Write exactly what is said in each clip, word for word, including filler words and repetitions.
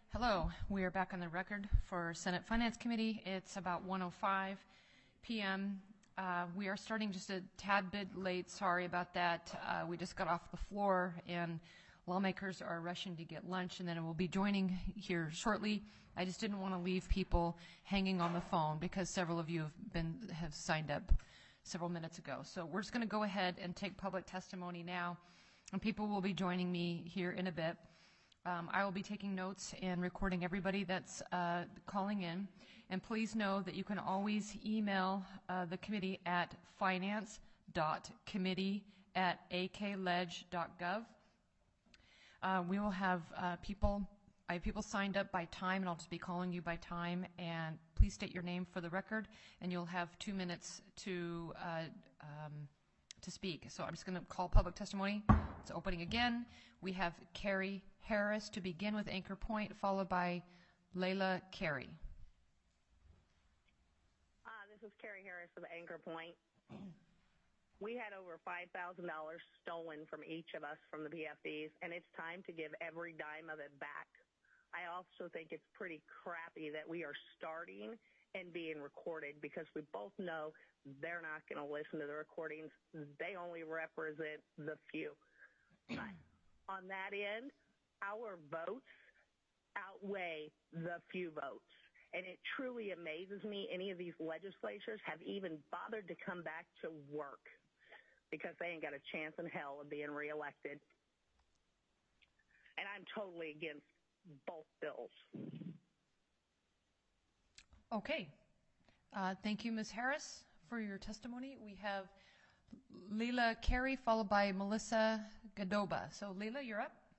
Hello, we are back on the record for Senate Finance Committee. It's about one oh five p m Uh, we are starting just a tad bit late. Sorry about that. Uh, we just got off the floor and lawmakers are rushing to get lunch, and then we'll be joining here shortly. I just didn't want to leave people hanging on the phone because several of you have been have signed up several minutes ago. So we're just going to go ahead and take public testimony now, and people will be joining me here in a bit. Um, I will be taking notes and recording everybody that's uh, calling in. And please know that you can always email uh, the committee at finance dot committee at a k ledge dot gov. Uh, we will have uh, people, I have people signed up by time, and I'll just be calling you by time. And please state your name for the record, and you'll have two minutes to uh, um, to speak. So I'm just going to call public testimony. It's opening again. We have Carrie Harris to begin with Anchor Point, followed by Layla Carey. Uh, this is Carrie Harris of Anchor Point. We had over five thousand dollars stolen from each of us from the P F Ds, and it's time to give every dime of it back. I also think it's pretty crappy that we are starting and being recorded because we both know they're not going to listen to the recordings. They only represent the few. But on that end, our votes outweigh the few votes. And it truly amazes me any of these legislatures have even bothered to come back to work because they ain't got a chance in hell of being reelected. And I'm totally against both bills. Okay. Uh, thank you, Miz Harris, for your testimony. We have Layla Carey, followed by Melissa Gadoba. So, Layla, you're up.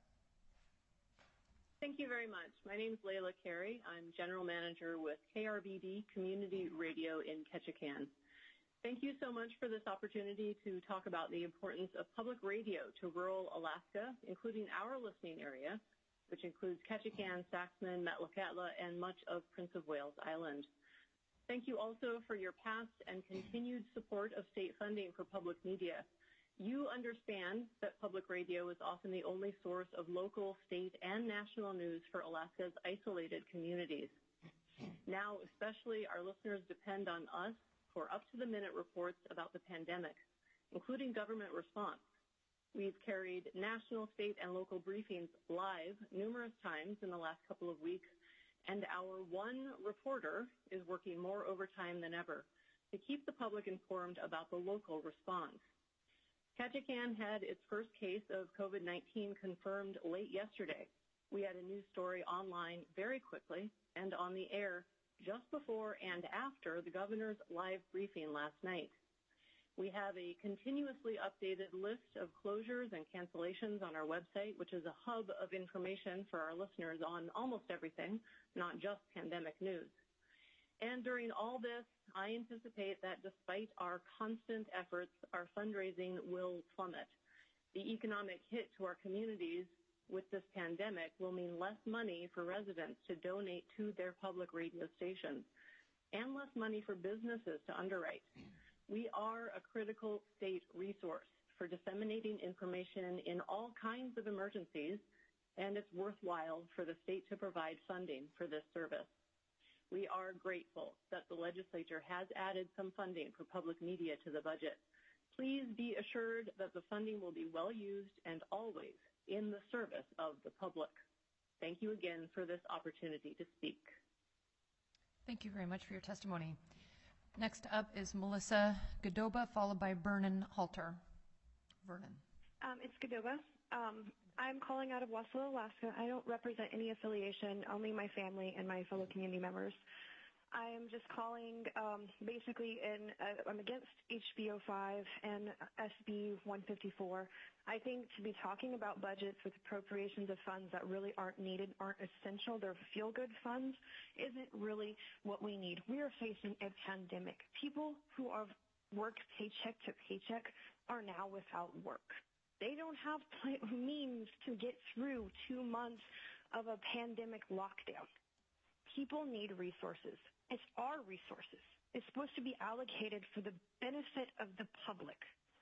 Thank you very much. My name is Layla Carey. I'm General Manager with K R B D Community Radio in Ketchikan. Thank you so much for this opportunity to talk about the importance of public radio to rural Alaska, including our listening area, which includes Ketchikan, Saxman, Metlakatla, and much of Prince of Wales Island. Thank you also for your past and continued support of state funding for public media. You understand that public radio is often the only source of local, state, and national news for Alaska's isolated communities. Now, especially, our listeners depend on us for up-to-the-minute reports about the pandemic, including government response. We've carried national, state, and local briefings live numerous times in the last couple of weeks, and our one reporter is working more overtime than ever to keep the public informed about the local response. Ketchikan had its first case of COVID nineteen confirmed late yesterday. We had a news story online very quickly and on the air just before and after the governor's live briefing last night. We have a continuously updated list of closures and cancellations on our website, which is a hub of information for our listeners on almost everything, not just pandemic news. And during all this, I anticipate that despite our constant efforts, our fundraising will plummet. The economic hit to our communities with this pandemic will mean less money for residents to donate to their public radio stations and less money for businesses to underwrite. We are a critical state resource for disseminating information in all kinds of emergencies, and it's worthwhile for the state to provide funding for this service. We are grateful that the legislature has added some funding for public media to the budget. Please be assured that the funding will be well used and always in the service of the public. Thank you again for this opportunity to speak. Thank you very much for your testimony. Next up is Melissa Gadoba, followed by Vernon Halter. Vernon. Um, it's Gadoba. Um, I'm calling out of Wasilla, Alaska. I don't represent any affiliation, only my family and my fellow community members. I am just calling um, basically in, uh, I'm against H B O five and S B one fifty-four. I think to be talking about budgets with appropriations of funds that really aren't needed, aren't essential, they're feel-good funds, isn't really what we need. We are facing a pandemic. People who are work paycheck to paycheck are now without work. They don't have means to get through two months of a pandemic lockdown. People need resources. It's our resources. It's supposed to be allocated for the benefit of the public.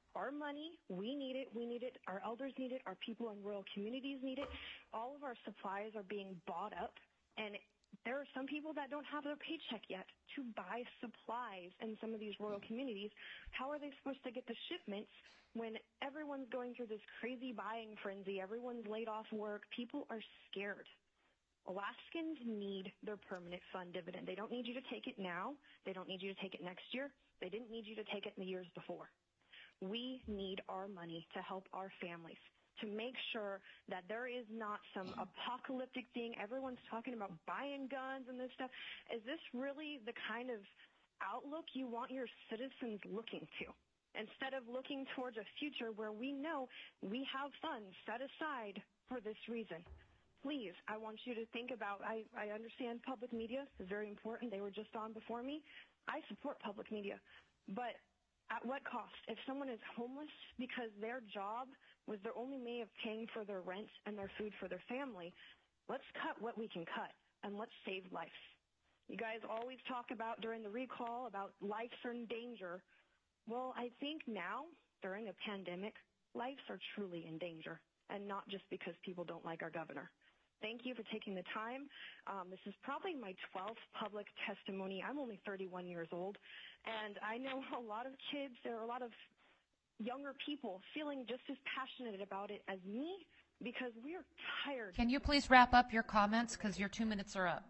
our money. We need it. We need it. Our elders need it. Our people in rural communities need it. All of our supplies are being bought up, and there are some people that don't have their paycheck yet to buy supplies in some of these rural communities. How are they supposed to get the shipments when everyone's going through this crazy buying frenzy? Everyone's laid off work. People are scared. Alaskans need their permanent fund dividend. They don't need you to take it now. They don't need you to take it next year. They didn't need you to take it in the years before. We need our money to help our families, to make sure that there is not some apocalyptic thing. Everyone's talking about buying guns and this stuff. Is this really the kind of outlook you want your citizens looking to? Instead of looking towards a future where we know we have funds set aside for this reason. Please, I want you to think about, I, I understand public media is very important. They were just on before me. I support public media. But at what cost? If someone is homeless because their job was their only way of paying for their rent and their food for their family, let's cut what we can cut, and let's save lives. You guys always talk about during the recall about lives are in danger. Well, I think now, during a pandemic, lives are truly in danger, and not just because people don't like our governor. Thank you for taking the time. Um, this is probably my twelfth public testimony. I'm only thirty-one years old, and I know a lot of kids, there are a lot of younger people feeling just as passionate about it as me because we are tired. Can you please wrap up your comments because your two minutes are up?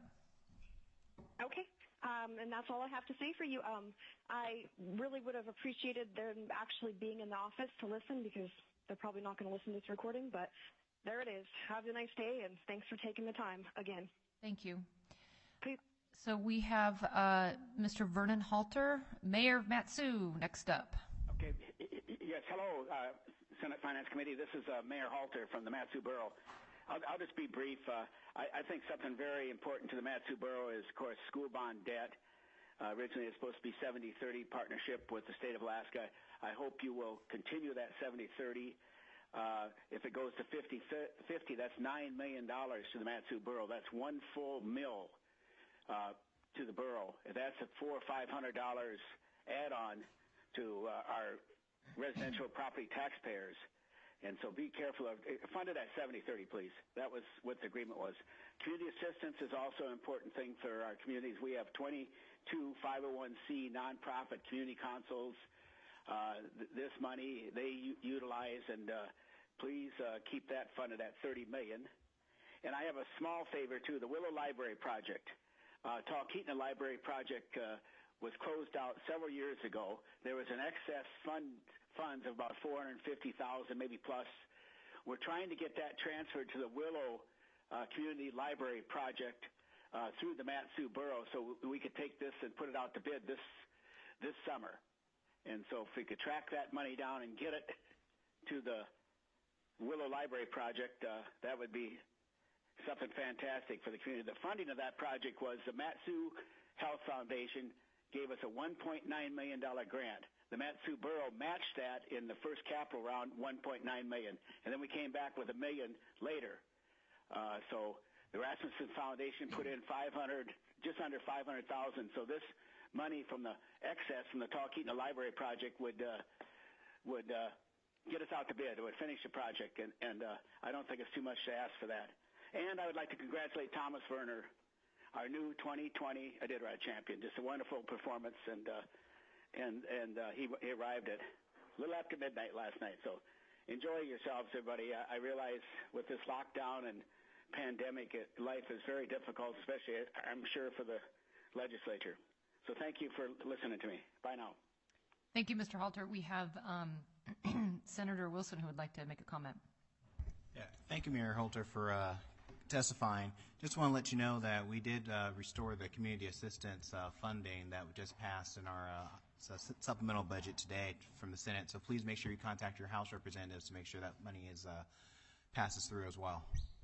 Okay. Um, and that's all I have to say for you. Um, I really would have appreciated them actually being in the office to listen because they're probably not going to listen to this recording, but there it is. Have a nice day, and thanks for taking the time again. Thank you. Please. So we have uh, Mister Vernon Halter, Mayor of Mat-Su, next up. Okay. Yes, hello, uh, Senate Finance Committee. This is uh, Mayor Halter from the Mat-Su Borough. I'll, I'll just be brief. Uh, I, I think something very important to the Mat-Su Borough is, of course, school bond debt. Uh, originally, it's supposed to be seventy thirty partnership with the state of Alaska. I hope you will continue that seventy thirty. Uh, if it goes to fifty fifty, that's nine million dollars to the Mat-Su Borough. That's one full mill uh, to the borough. If that's a four or five hundred dollars add-on to uh, our residential property taxpayers. And so be careful of fund it at seventy thirty, please. That was what the agreement was. Community assistance is also an important thing for our communities. We have twenty-two five oh one c nonprofit community councils. Uh, th- this money they u- utilize, and uh, please uh, keep that funded at thirty million dollars. And I have a small favor too. The Willow Library Project, uh, Talkeetna Library Project, uh, was closed out several years ago. There was an excess fund funds of about four hundred fifty thousand dollars, maybe plus. We're trying to get that transferred to the Willow uh, Community Library Project uh, through the Mat-Su Borough, so we could take this and put it out to bid this this summer. And so if we could track that money down and get it to the Willow Library Project, uh, that would be something fantastic for the community. The funding of that project was the Mat-Su Health Foundation gave us a one point nine million dollars grant. The Mat-Su Borough matched that in the first capital round, one point nine million dollars. And then we came back with a million later. Uh, so the Rasmussen Foundation put in five hundred, just under five hundred thousand dollars. So this money from the excess from the Talkeetna Library Project would uh, would uh, get us out to bid. It would finish the project, and, and uh, I don't think it's too much to ask for that. And I would like to congratulate Thomas Werner, our new twenty twenty Iditarod champion. Just a wonderful performance, and uh, and and uh, he, he arrived at a little after midnight last night. So enjoy yourselves, everybody. I, I realize with this lockdown and pandemic, it, life is very difficult, especially, I'm sure, for the legislature. So thank you for listening to me. Bye now. Thank you, Mister Halter. We have um, Senator Wilson who would like to make a comment. Yeah, thank you, Mayor Halter, for uh, testifying. Just want to let you know that we did uh, restore the community assistance uh, funding that just passed in our uh, supplemental budget today from the Senate. So please make sure you contact your House representatives to make sure that money is uh, passes through as well.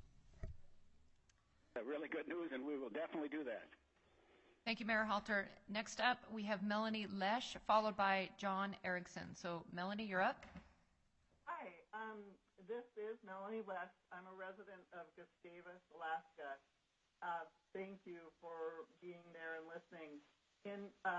Really good news, and we will definitely do that. Thank you, Mayor Halter. Next up, we have Melanie Lesh, followed by John Erickson. So, Melanie, you're up. Hi, um, this is Melanie Lesh. I'm a resident of Gustavus, Alaska. Uh, thank you for being there and listening. In uh,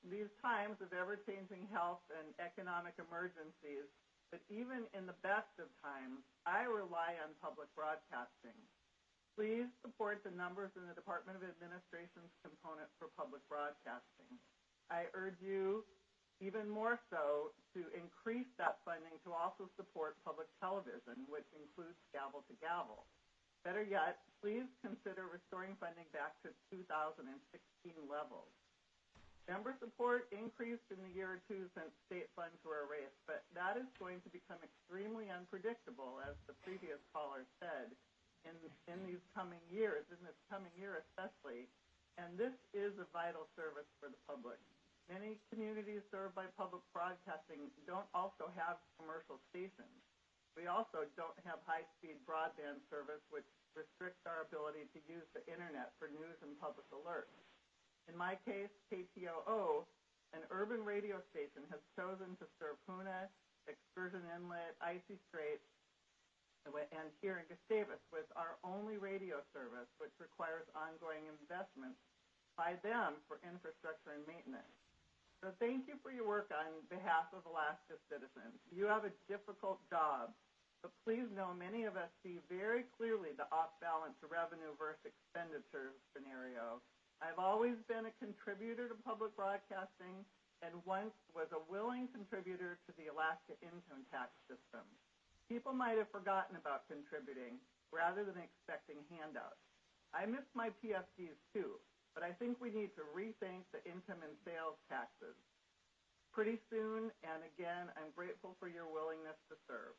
these times of ever-changing health and economic emergencies, but even in the best of times, I rely on public broadcasting. Please support the numbers in the Department of Administration's component for public broadcasting. I urge you even more so to increase that funding to also support public television, which includes gavel to gavel. Better yet, please consider restoring funding back to two thousand sixteen levels. Member support increased in the year or two since state funds were erased, but that is going to become extremely unpredictable, as the previous caller said, in, in these coming years, in this coming year especially, and this is a vital service for the public. Many communities served by public broadcasting don't also have commercial stations. We also don't have high-speed broadband service, which restricts our ability to use the internet for news and public alerts. In my case, K T O O, an urban radio station, has chosen to serve Hoonah, Excursion Inlet, Icy Straits, and here in Gustavus with our only radio service, which requires ongoing investments by them for infrastructure and maintenance. So thank you for your work on behalf of Alaska citizens. You have a difficult job, but please know many of us see very clearly the off-balance revenue versus expenditure scenario. I've always been a contributor to public broadcasting and once was a willing contributor to the Alaska income tax system. People might have forgotten about contributing rather than expecting handouts. I miss my P F Ds too, but I think we need to rethink the income and sales taxes pretty soon, and again, I'm grateful for your willingness to serve.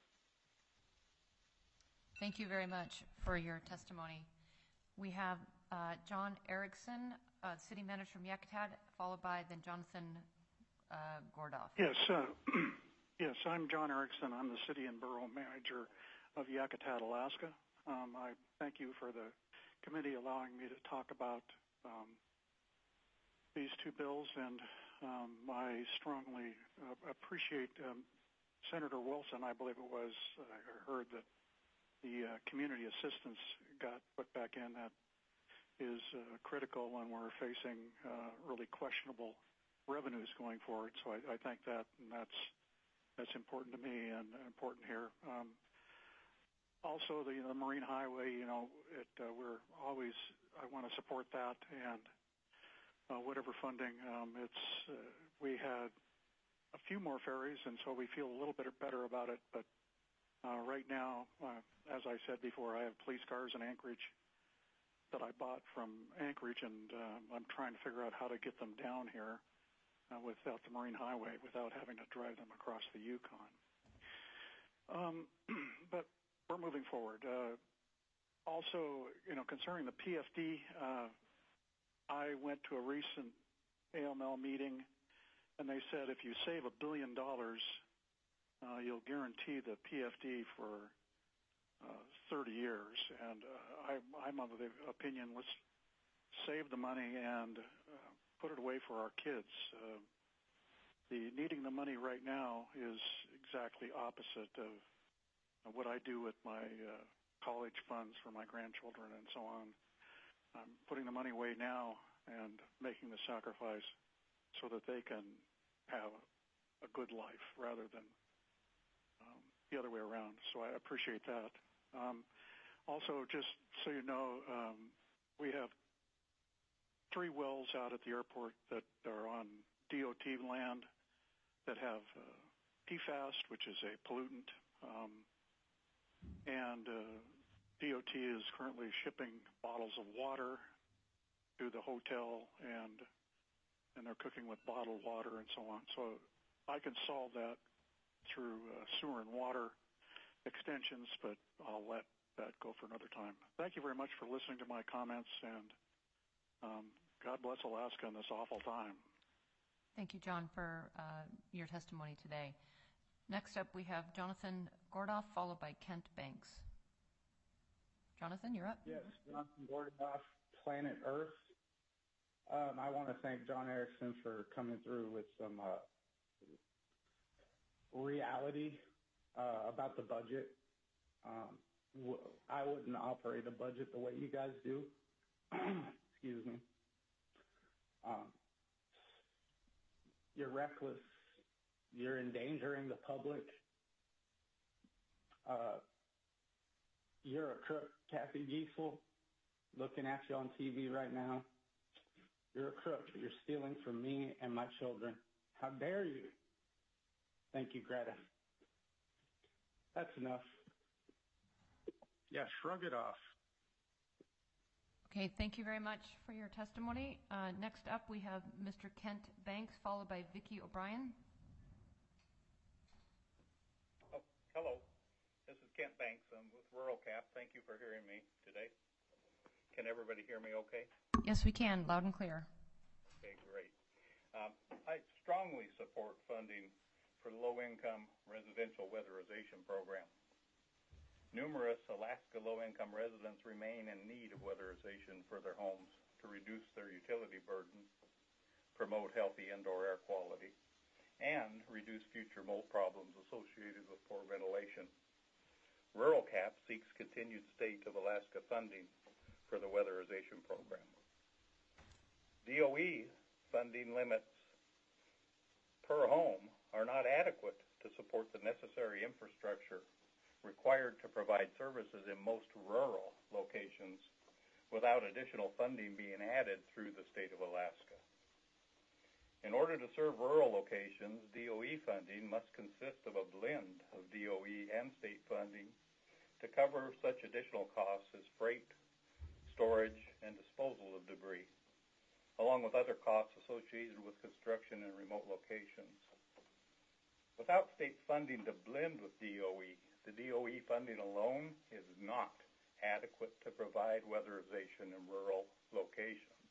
Thank you very much for your testimony. We have uh, John Erickson, uh, City Manager from Yakutat, followed by then Jonathan uh, Gordoff. Yes, uh, yes, I'm John Erickson. I'm the City and Borough Manager of Yakutat, Alaska. Um, I thank you for the committee allowing me to talk about um, these two bills, and um, I strongly uh, appreciate um, Senator Wilson. I believe it was, uh, I heard that the uh, community assistance got put back in. That is uh, critical when we're facing uh, really questionable revenues going forward. So I, I think that, and that's that's important to me and important here. Um, also, the, the Marine Highway, you know, it, uh, we're always, I want to support that, and uh, whatever funding, um, it's, uh, we had a few more ferries, and so we feel a little bit better about it, but uh, right now, uh, as I said before, I have police cars in Anchorage that I bought from Anchorage, and uh, I'm trying to figure out how to get them down here uh, without the Marine Highway, without having to drive them across the Yukon. Um, but we're moving forward. Uh, also, you know, concerning the P F D, uh, I went to a recent A M L meeting, and they said if you save a billion dollars, uh, you'll guarantee the P F D for uh, thirty years. And uh, I, I'm of the opinion, let's save the money and uh, put it away for our kids. Uh, the needing the money right now is exactly opposite of what I do with my uh, college funds for my grandchildren and so on. I'm putting the money away now and making the sacrifice so that they can have a good life rather than um, the other way around. So I appreciate that. Um, also, just so you know, um, we have three wells out at the airport that are on D O T land that have uh, P FAS, which is a pollutant, um, and uh, D O T is currently shipping bottles of water to the hotel, and and they're cooking with bottled water and so on. So I can solve that through uh, sewer and water extensions, but I'll let that go for another time. Thank you very much for listening to my comments, and um, God bless Alaska in this awful time. Thank you, John, for uh, your testimony today. Next up, we have Jonathan Gordoff, followed by Kent Banks. Jonathan, you're up. Yes, Jonathan Gordoff, Planet Earth. Um, I want to thank John Erickson for coming through with some uh, reality uh, about the budget. Um, w- I wouldn't operate a budget the way you guys do. Excuse me. Um, You're reckless. You're endangering the public. Uh, you're a crook, Kathy Giessel, looking at you on T V right now. You're a crook. You're stealing from me and my children. How dare you? Thank you, Greta. That's enough. Yeah, shrug it off. Okay, thank you very much for your testimony. Uh, next up, we have Mister Kent Banks, followed by Vicki O'Brien. Oh, hello. This is Kent Banks. I'm with Rural Cap. Thank you for hearing me today. Can everybody hear me okay? Yes, we can, loud and clear. Okay, great. Um, I strongly support funding for the low-income residential weatherization program. Numerous Alaska low-income residents remain in need of weatherization for their homes to reduce their utility burden, promote healthy indoor air quality, and reduce future mold problems associated with poor ventilation. Rural Cap seeks continued state of Alaska funding for the weatherization program. D O E funding limits per home are not adequate to support the necessary infrastructure required to provide services in most rural locations without additional funding being added through the state of Alaska. In order to serve rural locations, D O E funding must consist of a blend of D O E and state funding to cover such additional costs as freight, storage, and disposal of debris, along with other costs associated with construction in remote locations. Without state funding to blend with D O E, the D O E funding alone is not adequate to provide weatherization in rural locations.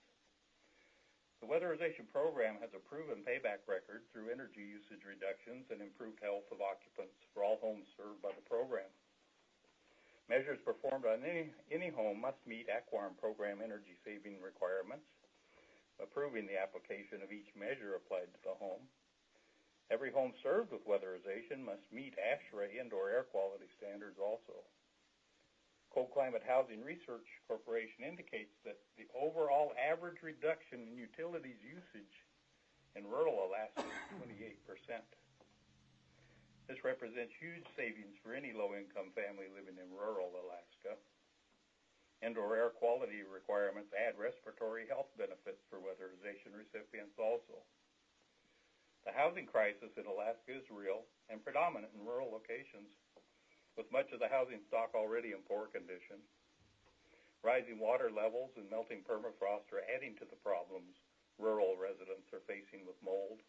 The weatherization program has a proven payback record through energy usage reductions and improved health of occupants for all homes served by the program. Measures performed on any, any home must meet A C W A R M program energy saving requirements, approving the application of each measure applied to the home. Every home served with weatherization must meet ASHRAE indoor air quality standards also. Cold Climate Housing Research Corporation indicates that the overall average reduction in utilities usage in rural Alaska is twenty-eight percent. This represents huge savings for any low-income family living in rural Alaska. Indoor air quality requirements add respiratory health benefits for weatherization recipients also. The housing crisis in Alaska is real and predominant in rural locations, with much of the housing stock already in poor condition. Rising water levels and melting permafrost are adding to the problems rural residents are facing with mold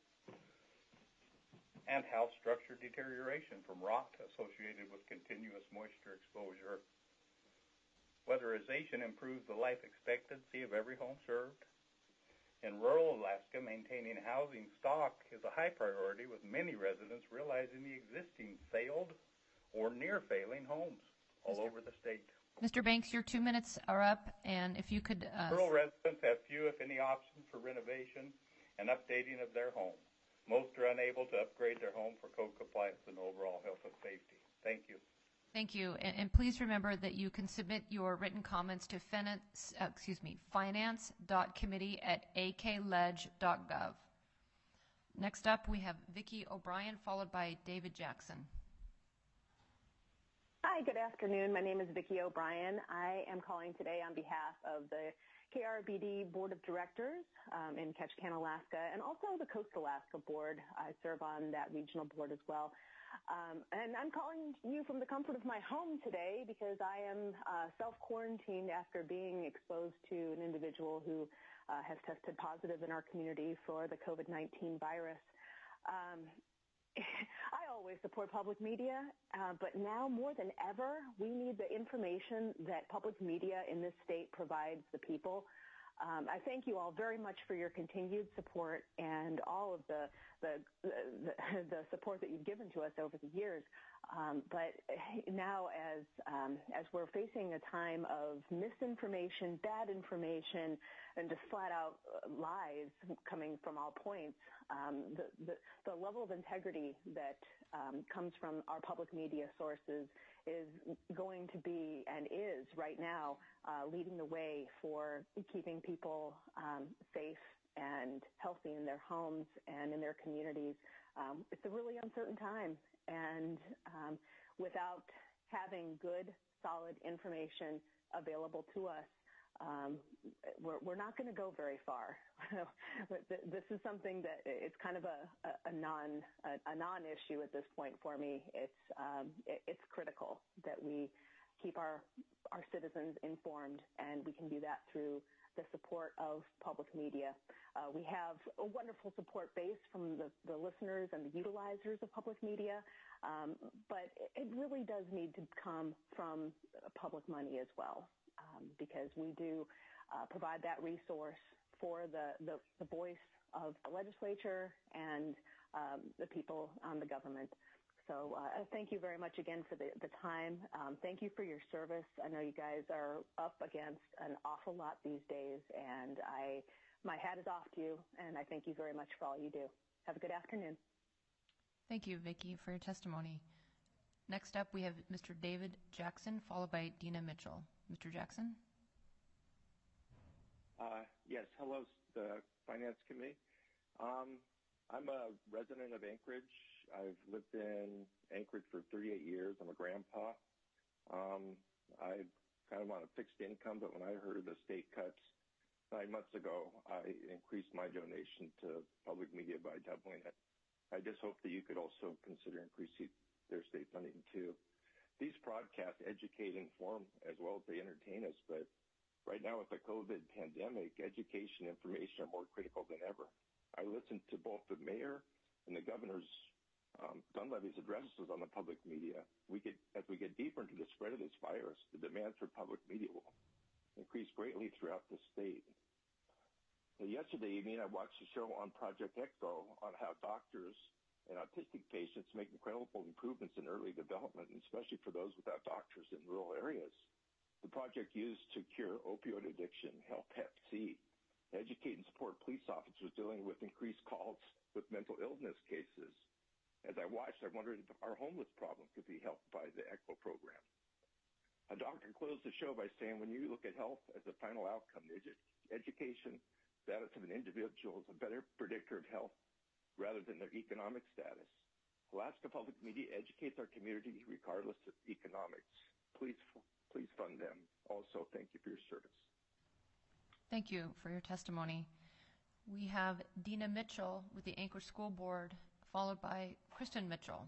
and house structure deterioration from rot associated with continuous moisture exposure. Weatherization improves the life expectancy of every home served. In rural Alaska, maintaining housing stock is a high priority, with many residents realizing the existing failed or near failing homes all Mister over the state. Mister Banks, your two minutes are up, and if you could... Uh... Rural residents have few, if any, options for renovation and updating of their home. Most are unable to upgrade their home for code compliance and overall health and safety. Thank you. Thank you, and, and please remember that you can submit your written comments to finance, uh, excuse me, finance dot committee at a k ledge dot gov. Next up, we have Vicki O'Brien, followed by David Jackson. Hi, good afternoon. My name is Vicki O'Brien. I am calling today on behalf of the K R B D Board of Directors um, in Ketchikan, Alaska, and also the Coast Alaska Board. I serve on that regional board as well. Um, and I'm calling you from the comfort of my home today because I am uh, self-quarantined after being exposed to an individual who uh, has tested positive in our community for the COVID nineteen virus. Um, I always support public media, uh, but now more than ever, we need the information that public media in this state provides the people. Um, I thank you all very much for your continued support and all of the the, the the support that you've given to us over the years. Um, but now as, um, as we're facing a time of misinformation, bad information, and just flat out lies coming from all points, um, the, the, the level of integrity that um, comes from our public media sources is going to be and is right now uh, leading the way for keeping people um, safe and healthy in their homes and in their communities. Um, it's a really uncertain time, and um, without having good, solid information available to us, um, we're, we're not going to go very far. This is something that it's kind of a, a non a, a non-issue at this point for me. It's um, it, it's critical that we keep our our citizens informed, and we can do that through the support of public media. Uh, we have a wonderful support base from the, the listeners and the utilizers of public media, um, but it really does need to come from public money as well, um, because we do uh, provide that resource for the, the, the voice of the legislature and um, the people on the government. So uh, thank you very much again for the, the time. Um, thank you for your service. I know you guys are up against an awful lot these days, and I, my hat is off to you, and I thank you very much for all you do. Have a good afternoon. Thank you, Vicki, for your testimony. Next up, we have Mister David Jackson, followed by Dina Mitchell. Mister Jackson? Uh, yes, hello, the Finance Committee. Um, I'm a resident of Anchorage. I've lived in Anchorage for thirty-eight years. I'm a grandpa. Um, I kind of on a fixed income, but when I heard of the state cuts nine months ago, I increased my donation to public media by doubling it. I just hope that you could also consider increasing their state funding too. These broadcasts educate, inform, as well as they entertain us, but right now with the COVID pandemic, education and information are more critical than ever. I listened to both the mayor and the governor's um, Dunleavy's addresses on the public media. We get, as we get deeper into the spread of this virus, the demand for public media will increase greatly throughout the state. So yesterday evening, I watched a show on Project Echo on how doctors and autistic patients make incredible improvements in early development, and especially for those without doctors in rural areas. The project used to cure opioid addiction, help Hep C, educate and support police officers dealing with increased calls with mental illness cases. As I watched, I wondered if our homeless problem could be helped by the ECHO program. A doctor closed the show by saying, when you look at health as a final outcome, edu- education status of an individual is a better predictor of health rather than their economic status. Alaska Public Media educates our community regardless of economics. Please, please fund them. Also, thank you for your service. Thank you for your testimony. We have Dina Mitchell with the Anchorage School Board, followed by Kristen Mitchell.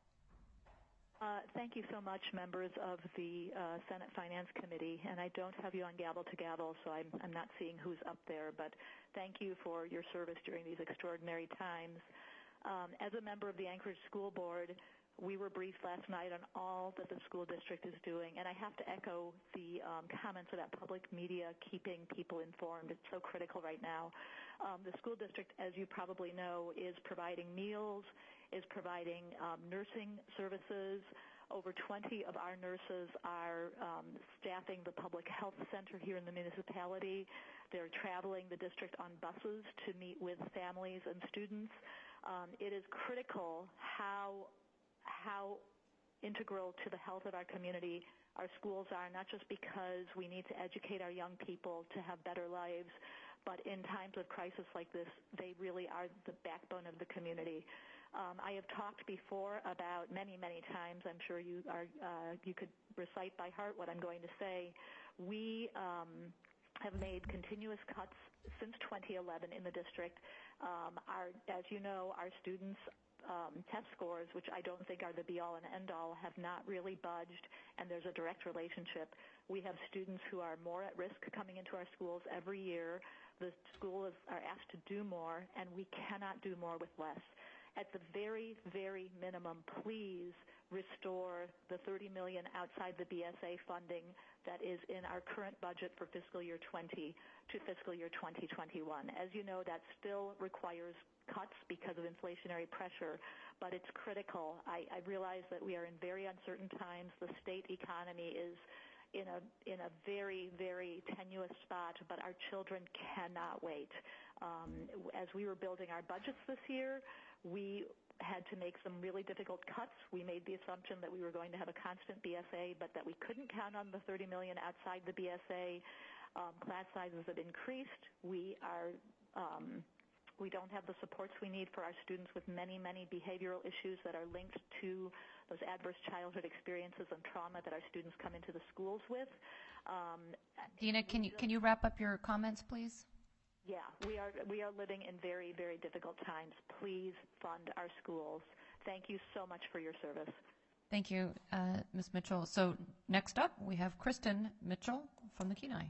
Uh, thank you so much, members of the uh, Senate Finance Committee. And I don't have you on gavel to gavel, so I'm, I'm not seeing who's up there. But thank you for your service during these extraordinary times. Um, as a member of the Anchorage School Board, we were briefed last night on all that the school district is doing, and I have to echo the um, comments about public media keeping people informed. It's so critical right now. Um, the school district, as you probably know, is providing meals, is providing um, nursing services. Over twenty of our nurses are um, staffing the public health center here in the municipality. They're traveling the district on buses to meet with families and students. Um, it is critical how how integral to the health of our community our schools are, not just because we need to educate our young people to have better lives, but in times of crisis like this, they really are the backbone of the community. Um, I have talked before about many, many times, I'm sure you are, uh, you could recite by heart what I'm going to say. We um, have made continuous cuts since twenty eleven in the district. Um, our, as you know, our students Um, test scores, which I don't think are the be-all and end-all, have not really budged, and there's a direct relationship. We have students who are more at risk coming into our schools every year. The schools are asked to do more, and we cannot do more with less. At the very, very minimum, please restore the thirty million dollars outside the B S A funding that is in our current budget for fiscal year twenty to fiscal year twenty twenty-one. As you know, that still requires cuts because of inflationary pressure, but it's critical. I, I realize that we are in very uncertain times. The state economy is in a in a very, very tenuous spot, but our children cannot wait. Um, as we were building our budgets this year, we had to make some really difficult cuts. We made the assumption that we were going to have a constant B S A, but that we couldn't count on the thirty million dollars outside the B S A. Um, class sizes have increased. We are um, we don't have the supports we need for our students with many, many behavioral issues that are linked to those adverse childhood experiences and trauma that our students come into the schools with. Um, Dina, can you can you wrap up your comments, please? Yeah, we are we are living in very, very difficult times. Please fund our schools. Thank you so much for your service. Thank you, uh, Miz Mitchell. So next up, we have Kristen Mitchell from the Kenai.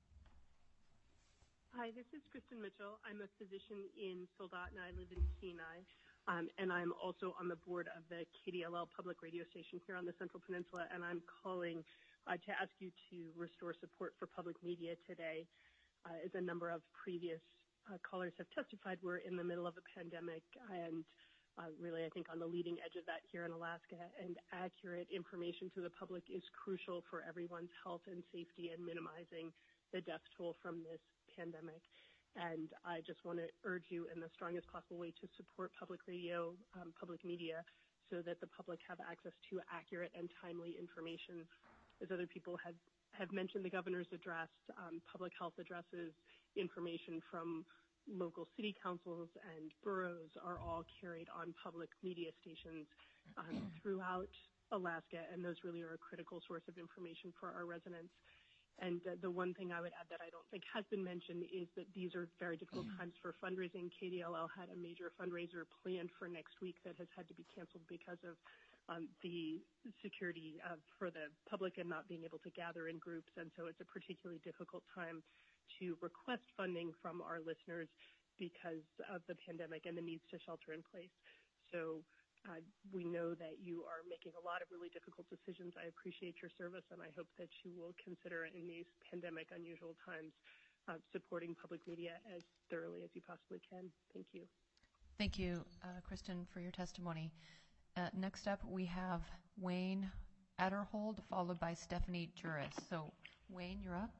Hi, this is Kristen Mitchell. I'm a physician in Soldat, and I live in Kenai. Um, and I'm also on the board of the K D L L public radio station here on the Central Peninsula, and I'm calling uh, to ask you to restore support for public media today. Uh, as a number of previous uh, callers have testified, we're in the middle of a pandemic, and uh, really, I think, on the leading edge of that here in Alaska, and accurate information to the public is crucial for everyone's health and safety and minimizing the death toll from this pandemic. And I just want to urge you in the strongest possible way to support public radio, um, public media, so that the public have access to accurate and timely information. As other people have have mentioned, the governor's address, um, public health addresses, information from local city councils and boroughs are all carried on public media stations um, throughout Alaska, and those really are a critical source of information for our residents. And uh, the one thing I would add that I don't think has been mentioned is that these are very difficult times for fundraising. K D L L had a major fundraiser planned for next week that has had to be canceled because of um, the security uh, for the public and not being able to gather in groups. And so it's a particularly difficult time to request funding from our listeners because of the pandemic and the needs to shelter in place. So Uh, we know that you are making a lot of really difficult decisions. I appreciate your service, and I hope that you will consider in these pandemic unusual times uh, supporting public media as thoroughly as you possibly can. Thank you. Thank you, uh, Kristen, for your testimony. Uh, next up, we have Wayne Adderhold, followed by Stephanie Juris. So, Wayne, you're up.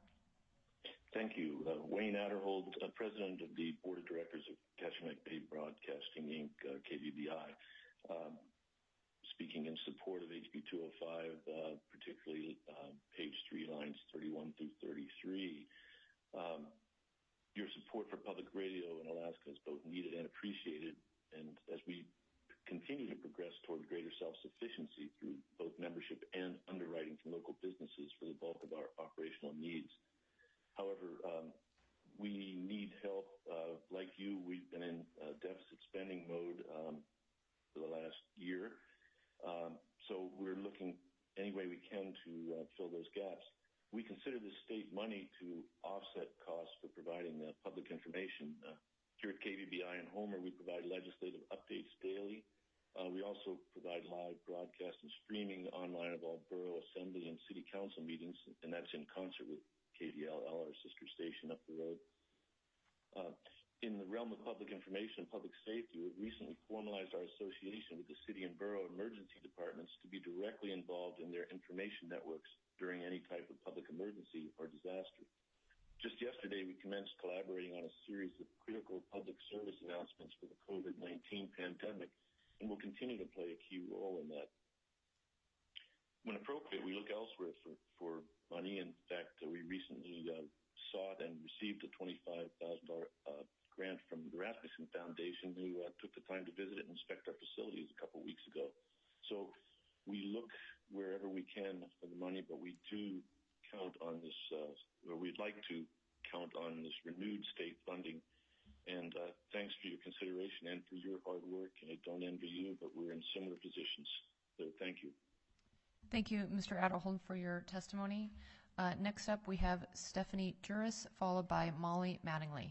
Thank you. Uh, Wayne Adderhold, uh, President of the Board of Directors of Kachemak Bay Broadcasting, Incorporated, uh, K B B I. Um, speaking in support of H B two oh five, uh, particularly uh, page three, lines thirty-one through thirty-three. Um, your support for public radio in Alaska is both needed and appreciated, and as we continue to progress toward greater self-sufficiency through both membership and underwriting from local businesses for the bulk of our operational needs. However, um, we need help. Uh, like you, we've been in uh, deficit spending mode um, for the last year. Um, so we're looking any way we can to uh, fill those gaps. We consider this state money to offset costs for providing uh, public information. Uh, here at K B B I and Homer, we provide legislative updates daily. Uh, we also provide live broadcast and streaming online of all borough, assembly, and city council meetings, and that's in concert with K D L L, our sister station up the road. Uh, In the realm of public information and public safety, we've recently formalized our association with the city and borough emergency departments to be directly involved in their information networks during any type of public emergency or disaster. Just yesterday, we commenced collaborating on a series of critical public service announcements for the COVID nineteen pandemic, and will continue to play a key role in that. When appropriate, we look elsewhere for, for money. In fact, we recently uh, sought and received a twenty-five thousand dollars uh, grant from the Rasmussen Foundation, who uh, took the time to visit and inspect our facilities a couple weeks ago. So we look wherever we can for the money, but we do count on this, uh, or we'd like to count on this renewed state funding. And uh, thanks for your consideration and for your hard work. And I don't envy you, but we're in similar positions. So thank you. Thank you, Mister Adderhold, for your testimony. Uh, next up, we have Stephanie Juris, followed by Molly Mattingly.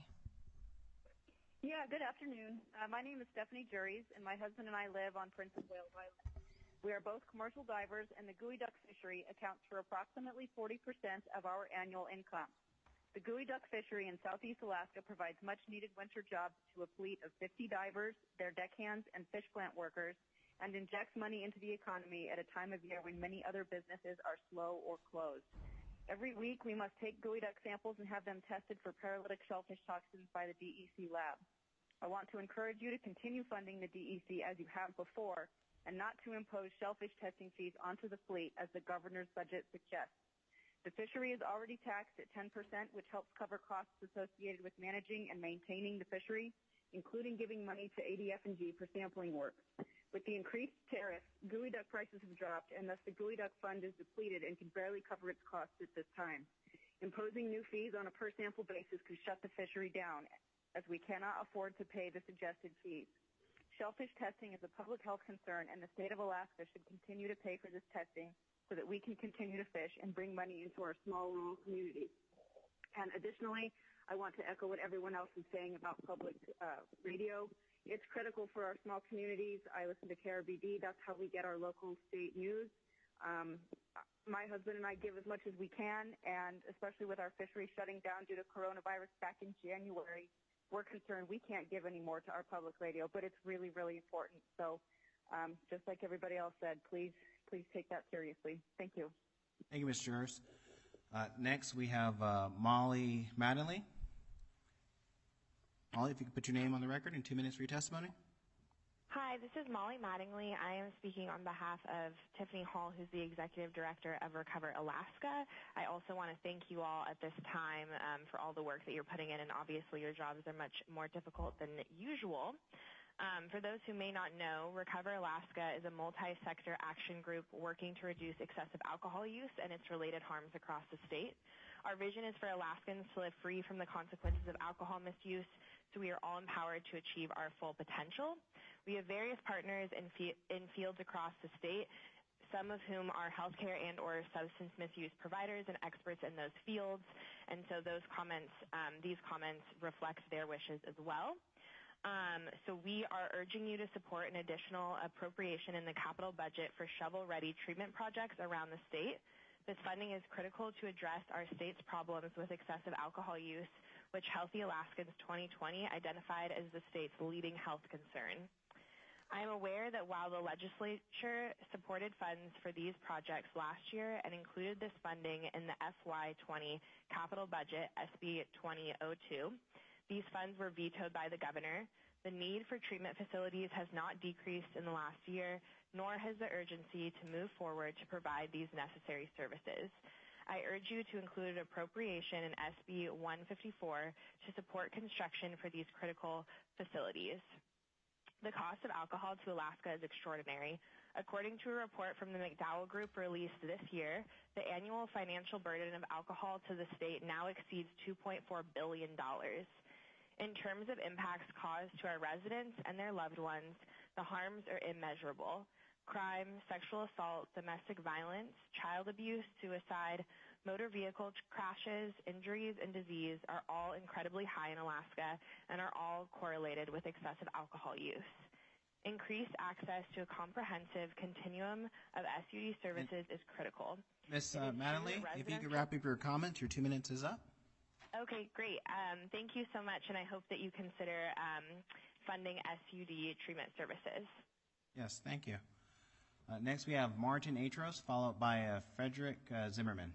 Yeah, good afternoon. Uh, my name is Stephanie Juris, and my husband and I live on Prince of Wales Island. We are both commercial divers, and the geoduck fishery accounts for approximately forty percent of our annual income. The geoduck fishery in southeast Alaska provides much-needed winter jobs to a fleet of fifty divers, their deckhands, and fish plant workers, and injects money into the economy at a time of year when many other businesses are slow or closed. Every week, we must take geoduck samples and have them tested for paralytic shellfish toxins by the D E C lab. I want to encourage you to continue funding the D E C as you have before, and not to impose shellfish testing fees onto the fleet as the governor's budget suggests. The fishery is already taxed at ten percent, which helps cover costs associated with managing and maintaining the fishery, including giving money to A D F and G for sampling work. With the increased tariffs, geoduck prices have dropped, and thus the geoduck fund is depleted and can barely cover its costs at this time. Imposing new fees on a per-sample basis could shut the fishery down, as we cannot afford to pay the suggested fees. Shellfish testing is a public health concern, and the state of Alaska should continue to pay for this testing so that we can continue to fish and bring money into our small rural communities. And additionally, I want to echo what everyone else is saying about public uh, radio. It's critical for our small communities. I listen to K R B D. That's how we get our local state news. Um, my husband and I give as much as we can, and especially with our fishery shutting down due to coronavirus back in January, we're concerned we can't give any more to our public radio, but it's really, really important. So um, just like everybody else said, please Please take that seriously. Thank you. Thank you, Miz Jers. Uh, next, we have uh, Molly Mattingly. Molly, if you could put your name on the record in two minutes for your testimony. Hi, this is Molly Mattingly. I am speaking on behalf of Tiffany Hall, who's the Executive Director of Recover Alaska. I also want to thank you all at this time um, for all the work that you're putting in, and obviously your jobs are much more difficult than usual. Um, for those who may not know, Recover Alaska is a multi-sector action group working to reduce excessive alcohol use and its related harms across the state. Our vision is for Alaskans to live free from the consequences of alcohol misuse, so we are all empowered to achieve our full potential. We have various partners in, fe- in fields across the state, some of whom are healthcare and or substance misuse providers and experts in those fields, and so those comments, um, these comments reflect their wishes as well. Um, so we are urging you to support an additional appropriation in the capital budget for shovel-ready treatment projects around the state. This funding is critical to address our state's problems with excessive alcohol use, which Healthy Alaskans twenty twenty identified as the state's leading health concern. I am aware that while the legislature supported funds for these projects last year and included this funding in the F Y twenty capital budget, S B twenty oh two, these funds were vetoed by the governor. The need for treatment facilities has not decreased in the last year, nor has the urgency to move forward to provide these necessary services. I urge you to include an appropriation in S B one fifty-four to support construction for these critical facilities. The cost of alcohol to Alaska is extraordinary. According to a report from the McDowell Group released this year, the annual financial burden of alcohol to the state now exceeds two point four billion dollars. In terms of impacts caused to our residents and their loved ones, the harms are immeasurable. Crime, sexual assault, domestic violence, child abuse, suicide, motor vehicle crashes, injuries, and disease are all incredibly high in Alaska and are all correlated with excessive alcohol use. Increased access to a comprehensive continuum of S U D services is critical. Miz Uh, Mattingly, if you could wrap up your comments, your two minutes is up. Okay, great. Um, thank you so much, and I hope that you consider um, funding S U D treatment services. Yes, thank you. Uh, next, we have Martin Atros, followed by uh, Frederick uh, Zimmerman.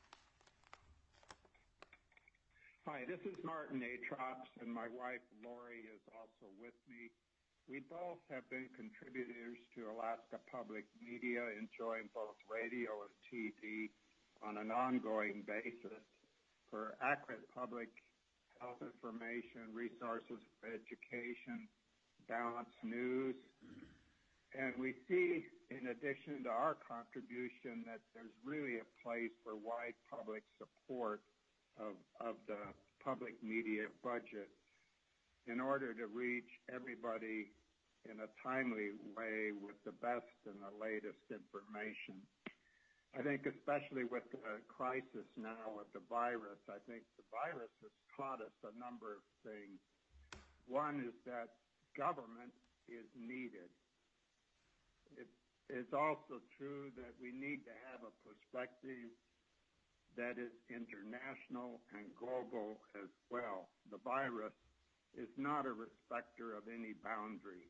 Hi, this is Martin Atros, and my wife Lori is also with me. We both have been contributors to Alaska Public Media, enjoying both radio and T V on an ongoing basis for accurate public health information, resources for education, balanced news. And we see, in addition to our contribution, that there's really a place for wide public support of, of the public media budget in order to reach everybody in a timely way with the best and the latest information. I think especially with the crisis now with the virus, I think the virus has taught us a number of things. One is that government is needed. It, it's also true that we need to have a perspective that is international and global as well. The virus is not a respecter of any boundary.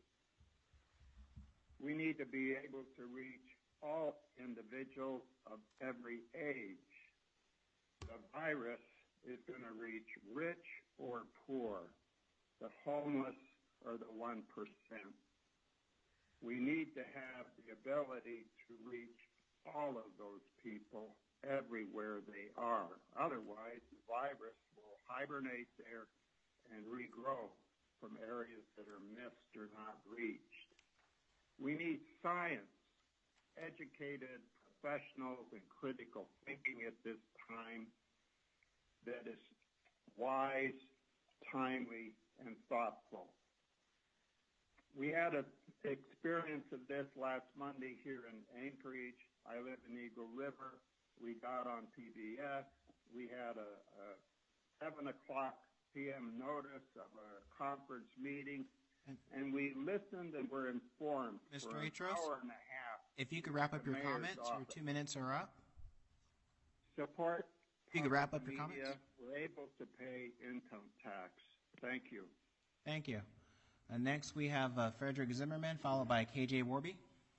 We need to be able to reach all individuals of every age. The virus is going to reach rich or poor, the homeless or the one percent. We need to have the ability to reach all of those people everywhere they are. Otherwise, the virus will hibernate there and regrow from areas that are missed or not reached. We need science, educated professionals, and critical thinking at this time that is wise, timely, and thoughtful. We had an experience of this last Monday here in Anchorage. I live in Eagle River. We got on P B S. We had a, a seven o'clock p m notice of a conference meeting, and we listened and were informed Mister for an Atros, hour and a half. if you could wrap up The your mayor's comments, your office. two minutes are up. Support. If you could wrap up public your media. comments. We're able to pay income tax. Thank you. Thank you. Uh, next, we have uh, Frederick Zimmerman, followed by K J Warby.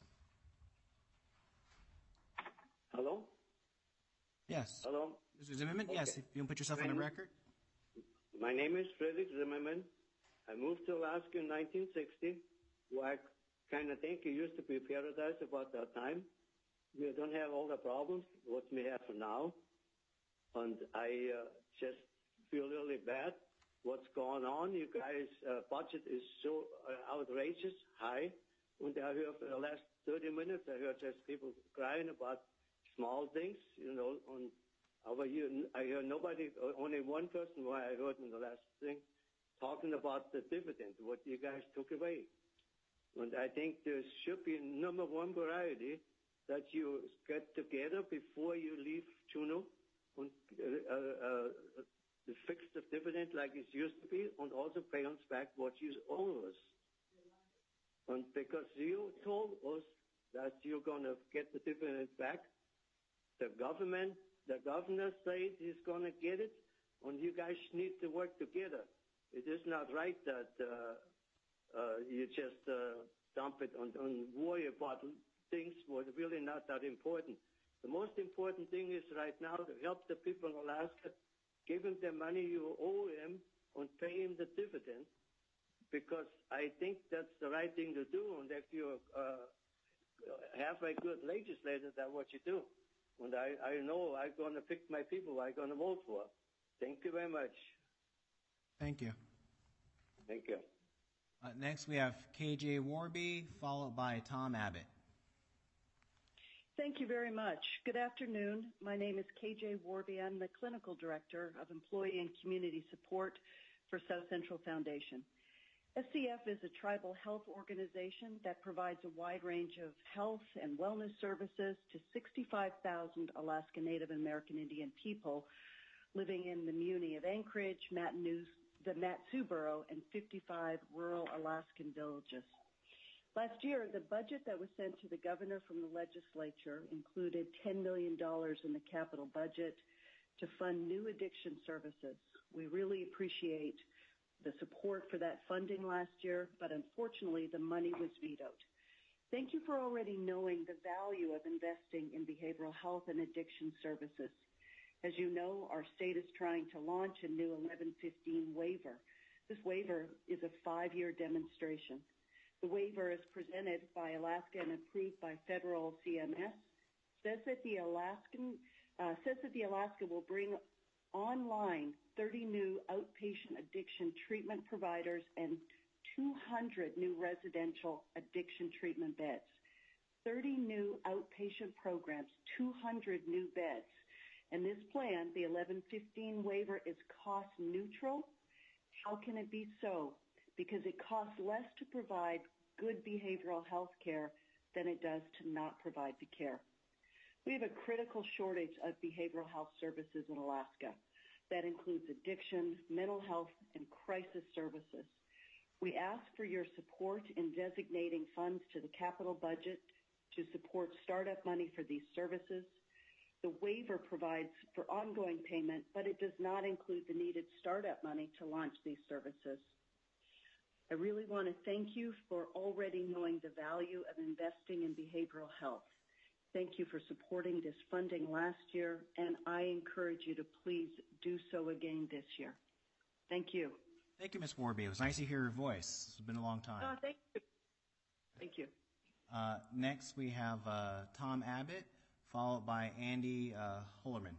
Hello? Yes. Hello? Mister Zimmerman, Okay. yes, if you can put yourself on the My- record. My name is Frederick Zimmerman. I moved to Alaska in nineteen sixty, where I kind of think it used to be paradise about that time. We don't have all the problems what we have now. And I uh, just feel really bad what's going on. You guys' uh, budget is so uh, outrageous, high. And I heard for the last thirty minutes, I heard just people crying about small things, you know. On over here, I heard nobody, only one person who I heard in the last thing, talking about the dividend, what you guys took away. And I think there should be number one variety that you get together before you leave Juneau and uh, uh, uh, fix the dividend like it used to be, and also pay us back what you owe us. And because you told us that you're going to get the dividend back, the government, the governor said he's going to get it, and you guys need to work together. It is not right that uh, uh, you just uh, dump it and, and worry about things that are really not that important. The most important thing is right now to help the people in Alaska, give them the money you owe them, and pay them the dividend, because I think that's the right thing to do. And if you're uh, half a good legislator, that's what you do. And I, I know I'm going to pick my people I'm going to vote for. Thank you very much. Thank you. Thank you. Uh, next, we have K J Warby, followed by Tom Abbott. Thank you very much. Good afternoon. My name is K J Warby. I'm the Clinical Director of Employee and Community Support for South Central Foundation. S C F is a tribal health organization that provides a wide range of health and wellness services to sixty-five thousand Alaska Native American Indian people living in the Muni of Anchorage, Matanoos, the Mat-Su Borough, and fifty-five rural Alaskan villages. Last year, the budget that was sent to the governor from the legislature included ten million dollars in the capital budget to fund new addiction services. We really appreciate the support for that funding last year, but unfortunately the money was vetoed. Thank you for already knowing the value of investing in behavioral health and addiction services. As you know, our state is trying to launch a new eleven fifteen waiver. This waiver is a five-year demonstration. The waiver is presented by Alaska and approved by federal C M S, says that the Alaskan uh, says that the Alaska will bring online thirty new outpatient addiction treatment providers and two hundred new residential addiction treatment beds. thirty new outpatient programs, two hundred new beds. And this plan, the eleven fifteen waiver, is cost neutral. How can it be so? Because it costs less to provide good behavioral health care than it does to not provide the care. We have a critical shortage of behavioral health services in Alaska. That includes addiction, mental health, and crisis services. We ask for your support in designating funds to the capital budget to support startup money for these services. The waiver provides for ongoing payment, but it does not include the needed startup money to launch these services. I really want to thank you for already knowing the value of investing in behavioral health. Thank you for supporting this funding last year, and I encourage you to please do so again this year. Thank you. Thank you, Miz Warby. It was nice to hear your voice. It's been a long time. Uh, thank you. Thank you. Uh, next, we have uh, Tom Abbott, followed by Andy uh, Hollerman.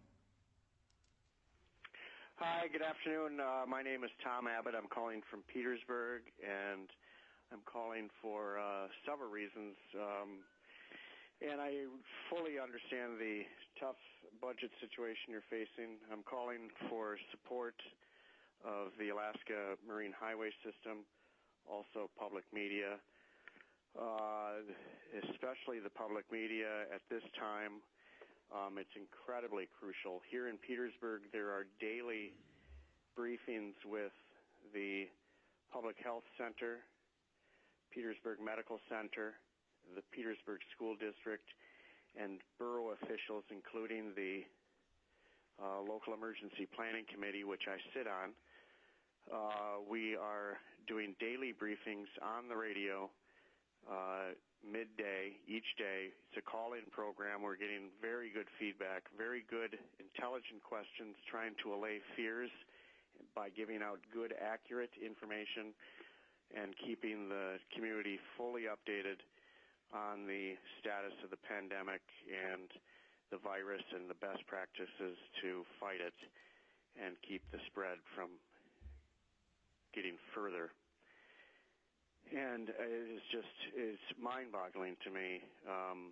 Hi, good afternoon. Uh, my name is Tom Abbott. I'm calling from Petersburg, and I'm calling for uh, several reasons. Um, and I fully understand the tough budget situation you're facing. I'm calling for support of the Alaska Marine Highway System, also public media, uh, especially the public media at this time. Um, it's incredibly crucial. Here in Petersburg, there are daily briefings with the Public Health Center, Petersburg Medical Center, the Petersburg School District, and borough officials, including the uh, Local Emergency Planning Committee, which I sit on. Uh, we are doing daily briefings on the radio uh, midday each day. It's a call-in program. We're getting very good feedback, very good, intelligent questions, trying to allay fears by giving out good, accurate information and keeping the community fully updated on the status of the pandemic and the virus and the best practices to fight it and keep the spread from getting further. And it is just, it's mind-boggling to me, um,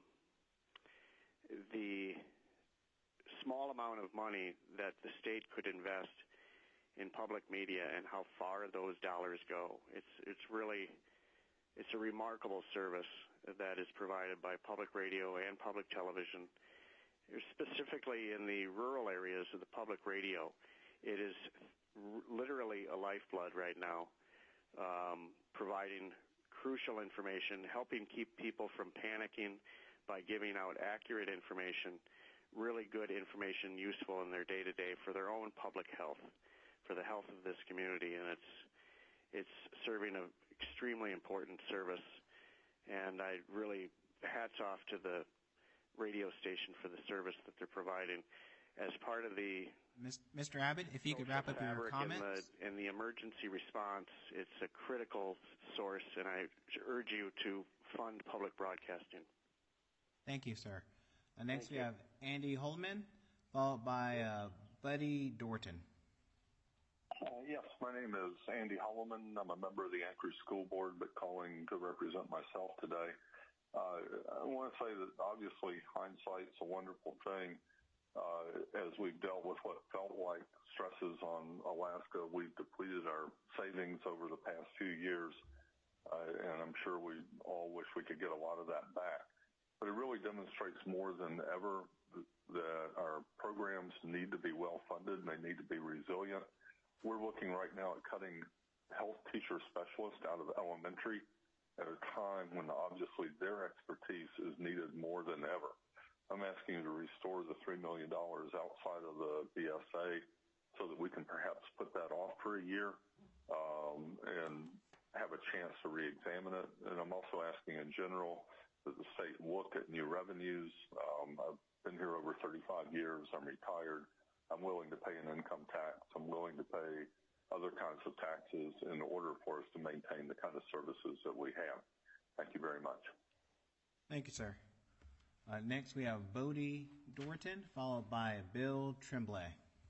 the small amount of money that the state could invest in public media and how far those dollars go. It's, it's really, it's a remarkable service that is provided by public radio and public television. Specifically in the rural areas of the public radio, it is r- literally a lifeblood right now. Um, providing crucial information, helping keep people from panicking by giving out accurate information, really good information useful in their day-to-day for their own public health, for the health of this community, and it's it's serving an extremely important service. And I really, hats off to the radio station for the service that they're providing. As part of the Mister Abbott, if you could wrap up your comments. In the, in the emergency response, it's a critical source, and I urge you to fund public broadcasting. Thank you, sir. Uh, next Thank we you. have Andy Holman, followed by uh, Buddy Dorton. Uh, yes, my name is Andy Holloman. I'm a member of the Anchorage School Board, but calling to represent myself today. Uh, I want to say that obviously hindsight's a wonderful thing. Uh, as we've dealt with what felt like stresses on Alaska, we've depleted our savings over the past few years, uh, and I'm sure we all wish we could get a lot of that back. But it really demonstrates more than ever that our programs need to be well-funded and they need to be resilient. We're looking right now at cutting health teacher specialists out of elementary at a time when obviously their expertise is needed more than ever. I'm asking you to restore the three million dollars outside of the B S A so that we can perhaps put that off for a year um, and have a chance to re-examine it. And I'm also asking in general that the state look at new revenues. Um, I've been here over thirty-five years. I'm retired. I'm willing to pay an income tax. I'm willing to pay other kinds of taxes in order for us to maintain the kind of services that we have. Thank you very much. Thank you, sir. Uh, next, we have Bodie Dorton, followed by Bill Tremblay.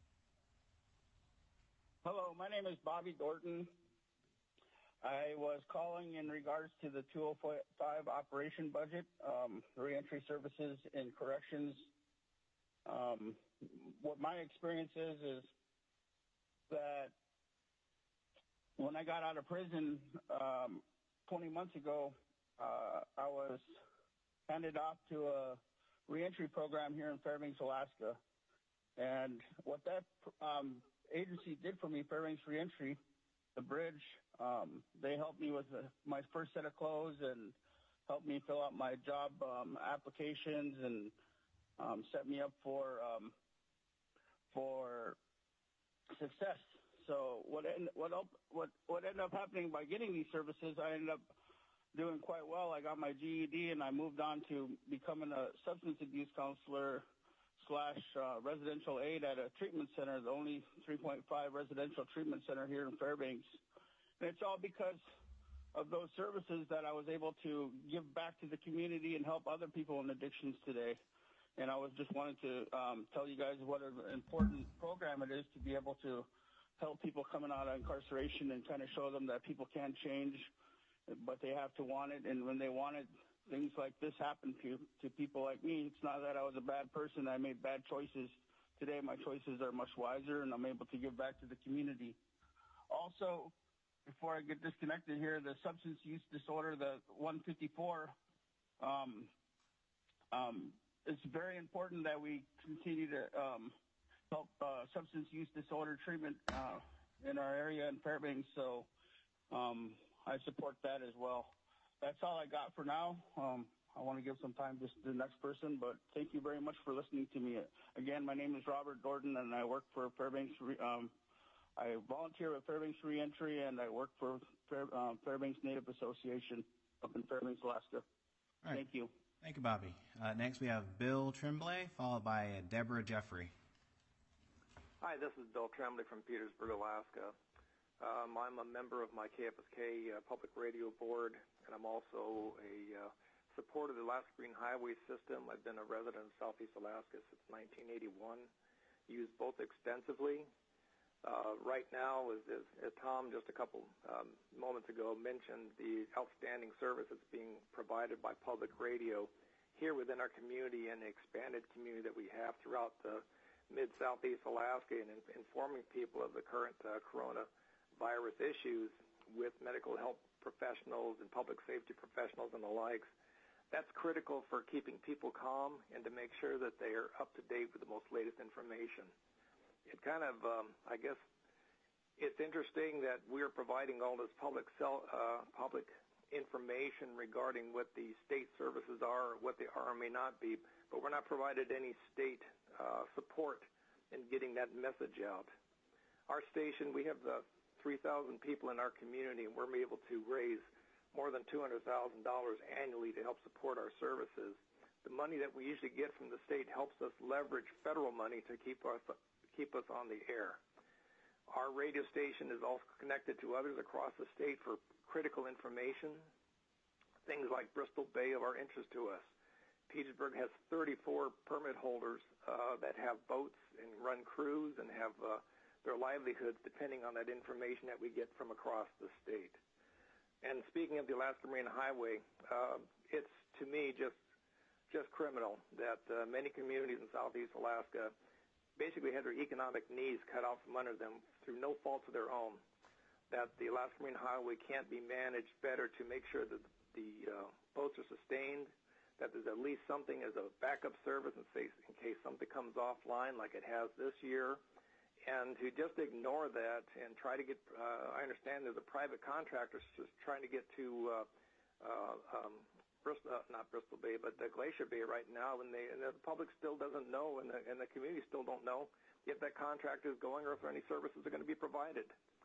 Hello, my name is Bobby Dorton. I was calling in regards to the two oh five operation budget, um, reentry services and corrections. Um, what my experience is, is that when I got out of prison um, twenty months ago, uh, I was handed off to a reentry program here in Fairbanks, Alaska. And what that um, agency did for me, Fairbanks Reentry, the bridge, um, they helped me with the, my first set of clothes and helped me fill out my job um, applications and um, set me up for um, for success. So what end, what up, what what ended up happening by getting these services, I ended up doing quite well. I got my G E D and I moved on to becoming a substance abuse counselor slash uh, residential aide at a treatment center, the only three point five residential treatment center here in Fairbanks. And it's all because of those services that I was able to give back to the community and help other people in addictions today. And I was just wanting to um, tell you guys what an important program it is to be able to help people coming out of incarceration and kind of show them that people can change, but they have to want it. And when they want it, things like this happen to to people like me. It's not that I was a bad person. I made bad choices. Today my choices are much wiser, and I'm able to give back to the community. Also, before I get disconnected here, the substance use disorder, the one fifty-four, um, um, it's very important that we continue to um, help uh, substance use disorder treatment uh, in our area in Fairbanks. So um, I support that as well. That's all I got for now. Um, I want to give some time to the next person, but thank you very much for listening to me. Again, my name is Robert Gordon, and I work for Fairbanks. Um, I volunteer with Fairbanks Reentry, and I work for Fair, uh, Fairbanks Native Association up in Fairbanks, Alaska. All right. Thank you. Thank you, Bobby. Uh, next, we have Bill Tremblay, followed by uh, Deborah Jeffrey. Hi, this is Bill Tremblay from Petersburg, Alaska. Um, I'm a member of my K F S K uh, Public Radio Board, and I'm also a uh, supporter of the Alaska Green Highway System. I've been a resident of Southeast Alaska since nineteen eighty-one, used both extensively. Uh, right now, as, as, as Tom just a couple um, moments ago mentioned, the outstanding service that's being provided by public radio here within our community and the expanded community that we have throughout the mid-Southeast Alaska, and in, informing people of the current uh, coronavirus issues with medical health professionals and public safety professionals and the likes. That's critical for keeping people calm and to make sure that they are up to date with the most latest information. It kind of, um, I guess, it's interesting that we're providing all this public cell, uh, public information regarding what the state services are, what they are or may not be, but we're not provided any state uh, support in getting that message out. Our station, we have the three thousand people in our community, and we're able to raise more than two hundred thousand dollars annually to help support our services. The money that we usually get from the state helps us leverage federal money to keep us keep us on the air. Our radio station is also connected to others across the state for critical information. Things like Bristol Bay are of interest to us. Petersburg has thirty-four permit holders uh, that have boats and run crews and have uh, their livelihoods depending on that information that we get from across the state. And speaking of the Alaska Marine Highway, uh, it's, to me, just just criminal that uh, many communities in Southeast Alaska basically had their economic knees cut out from under them through no fault of their own, that the Alaska Marine Highway can't be managed better to make sure that the uh, boats are sustained, that there's at least something as a backup service in case, in case something comes offline like it has this year, and to just ignore that and try to get, uh, I understand there's a private contractor just trying to get to uh, uh, um, Bristol, uh, not Bristol Bay, but the Glacier Bay right now, and, they, and the public still doesn't know, and the, and the community still don't know if that contract is going or if any services are going to be provided.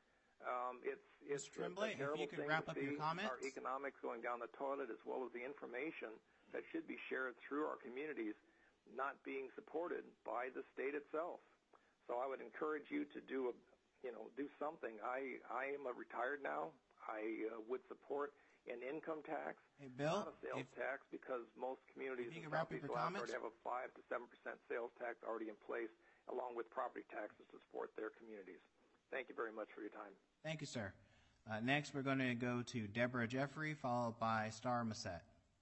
Um, it's it's a, a terrible if you could thing wrap to up see your comments. Our economics going down the toilet, as well as the information that should be shared through our communities not being supported by the state itself. So I would encourage you to do a, you know, do something. I I am a retired now. I uh, would support an income tax, hey, Bill, not a sales if, tax, because most communities in Southeast Alaska already have a five to seven percent sales tax already in place, along with property taxes to support their communities. Thank you very much for your time. Thank you, sir. Uh, next, we're going to go to Deborah Jeffrey, followed by Star Massette.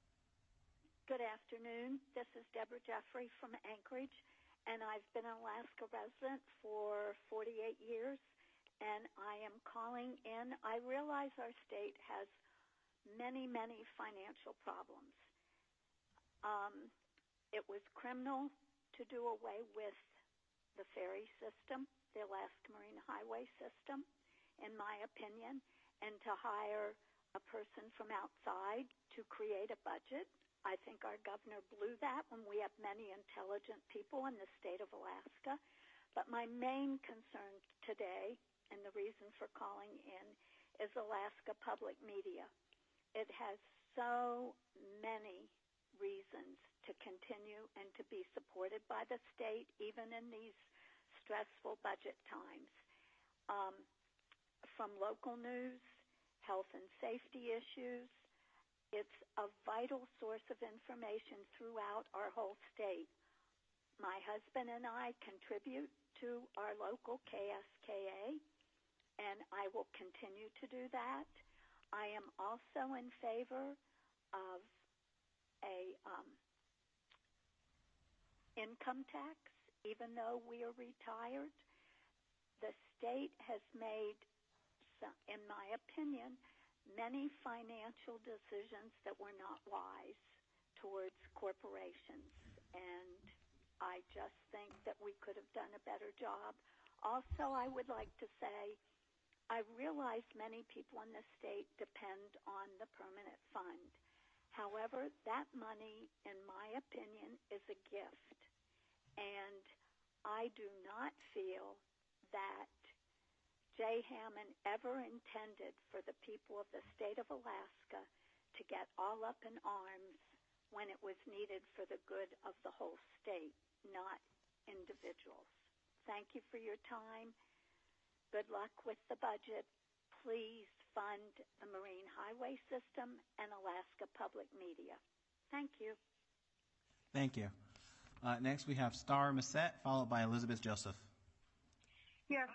Good afternoon. This is Deborah Jeffrey from Anchorage, and I've been an Alaska resident for forty-eight years, and I am calling in. I realize our state has many, many financial problems. Um, it was criminal to do away with the ferry system, the Alaska Marine Highway system, in my opinion, and to hire a person from outside to create a budget. I think our governor blew that when we have many intelligent people in the state of Alaska. But my main concern today, and the reason for calling in, is Alaska Public Media. It has so many reasons to continue and to be supported by the state, even in these stressful budget times. Um, from local news, health and safety issues, it's a vital source of information throughout our whole state. My husband and I contribute to our local K S K A, and I will continue to do that. I am also in favor of a um, income tax, even though we are retired. The state has made, some, in my opinion, many financial decisions that were not wise towards corporations, and I just think that we could have done a better job. Also, I would like to say, I realize many people in the state depend on the permanent fund. However, that money, in my opinion, is a gift. And I do not feel that Jay Hammond ever intended for the people of the state of Alaska to get all up in arms when it was needed for the good of the whole state, not individuals. Thank you for your time. Good luck with the budget. Please fund the Marine Highway System and Alaska Public Media. Thank you. Thank you. Uh, next, we have Star Massette, followed by Elizabeth Joseph. Yes.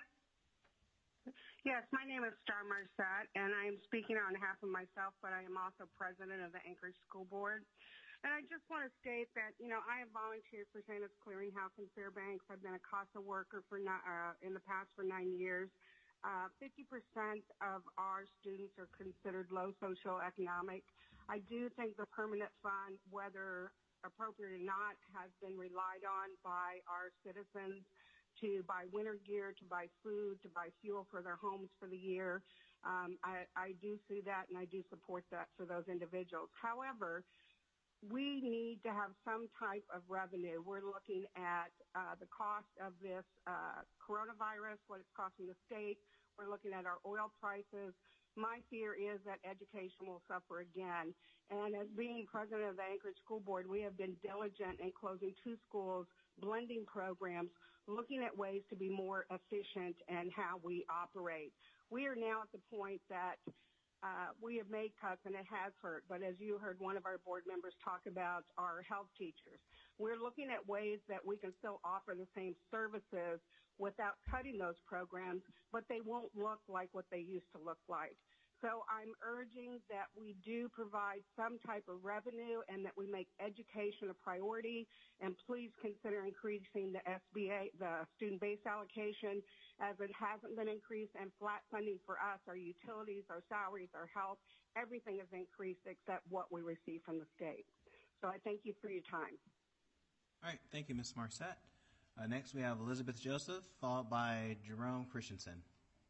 Yes, my name is Star Massette, and I am speaking on behalf of myself, but I am also president of the Anchorage School Board. And I just want to state that, you know, I have volunteered for Santa's Clearinghouse in Fairbanks. I've been a CASA worker for not, uh, in the past for nine years. Uh, fifty percent of our students are considered low socioeconomic. I do think the permanent fund, whether appropriate or not, has been relied on by our citizens to buy winter gear, to buy food, to buy fuel for their homes for the year. Um, I, I do see that, and I do support that for those individuals. However, we need to have some type of revenue. We're looking at uh, the cost of this uh, coronavirus, what it's costing the state. We're looking at our oil prices. My fear is that education will suffer again. And as being president of the Anchorage School Board, we have been diligent in closing two schools, blending programs, looking at ways to be more efficient in how we operate. We are now at the point that Uh, we have made cuts, and it has hurt. But as you heard one of our board members talk about our health teachers, we're looking at ways that we can still offer the same services without cutting those programs, but they won't look like what they used to look like. So I'm urging that we do provide some type of revenue and that we make education a priority. And please consider increasing the S B A, the student-based allocation, as it hasn't been increased, and flat funding for us, our utilities, our salaries, our health, everything is increased except what we receive from the state. So I thank you for your time. All right. Thank you, Miz Marsette. Uh, next, we have Elizabeth Joseph, followed by Jerome Christensen.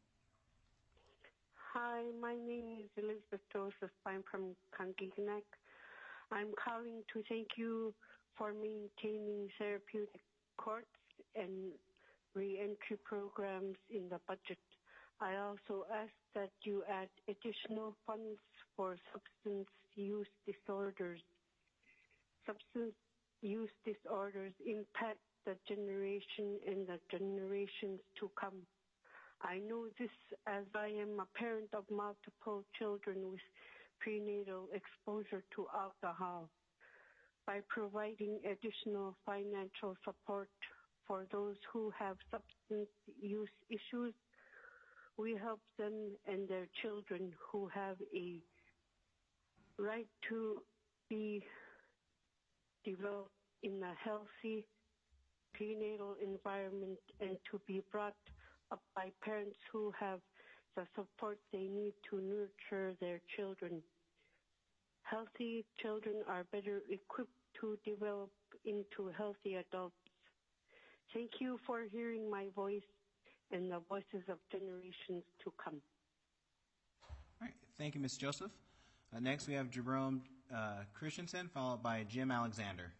Hi, my name is Elizabeth Joseph. I'm from Kangiganak. I'm calling to thank you for maintaining therapeutic courts and re-entry programs in the budget. I also ask that you add additional funds for substance use disorders. Substance use disorders impact the generation and the generations to come. I know this as I am a parent of multiple children with prenatal exposure to alcohol. By providing additional financial support for those who have substance use issues, we help them and their children who have a right to be developed in a healthy prenatal environment and to be brought up by parents who have the support they need to nurture their children. Healthy children are better equipped to develop into healthy adults. Thank you for hearing my voice and the voices of generations to come. All right. Thank you, Miz Joseph. Uh, next, we have Jerome uh, Christensen, followed by Jim Alexander.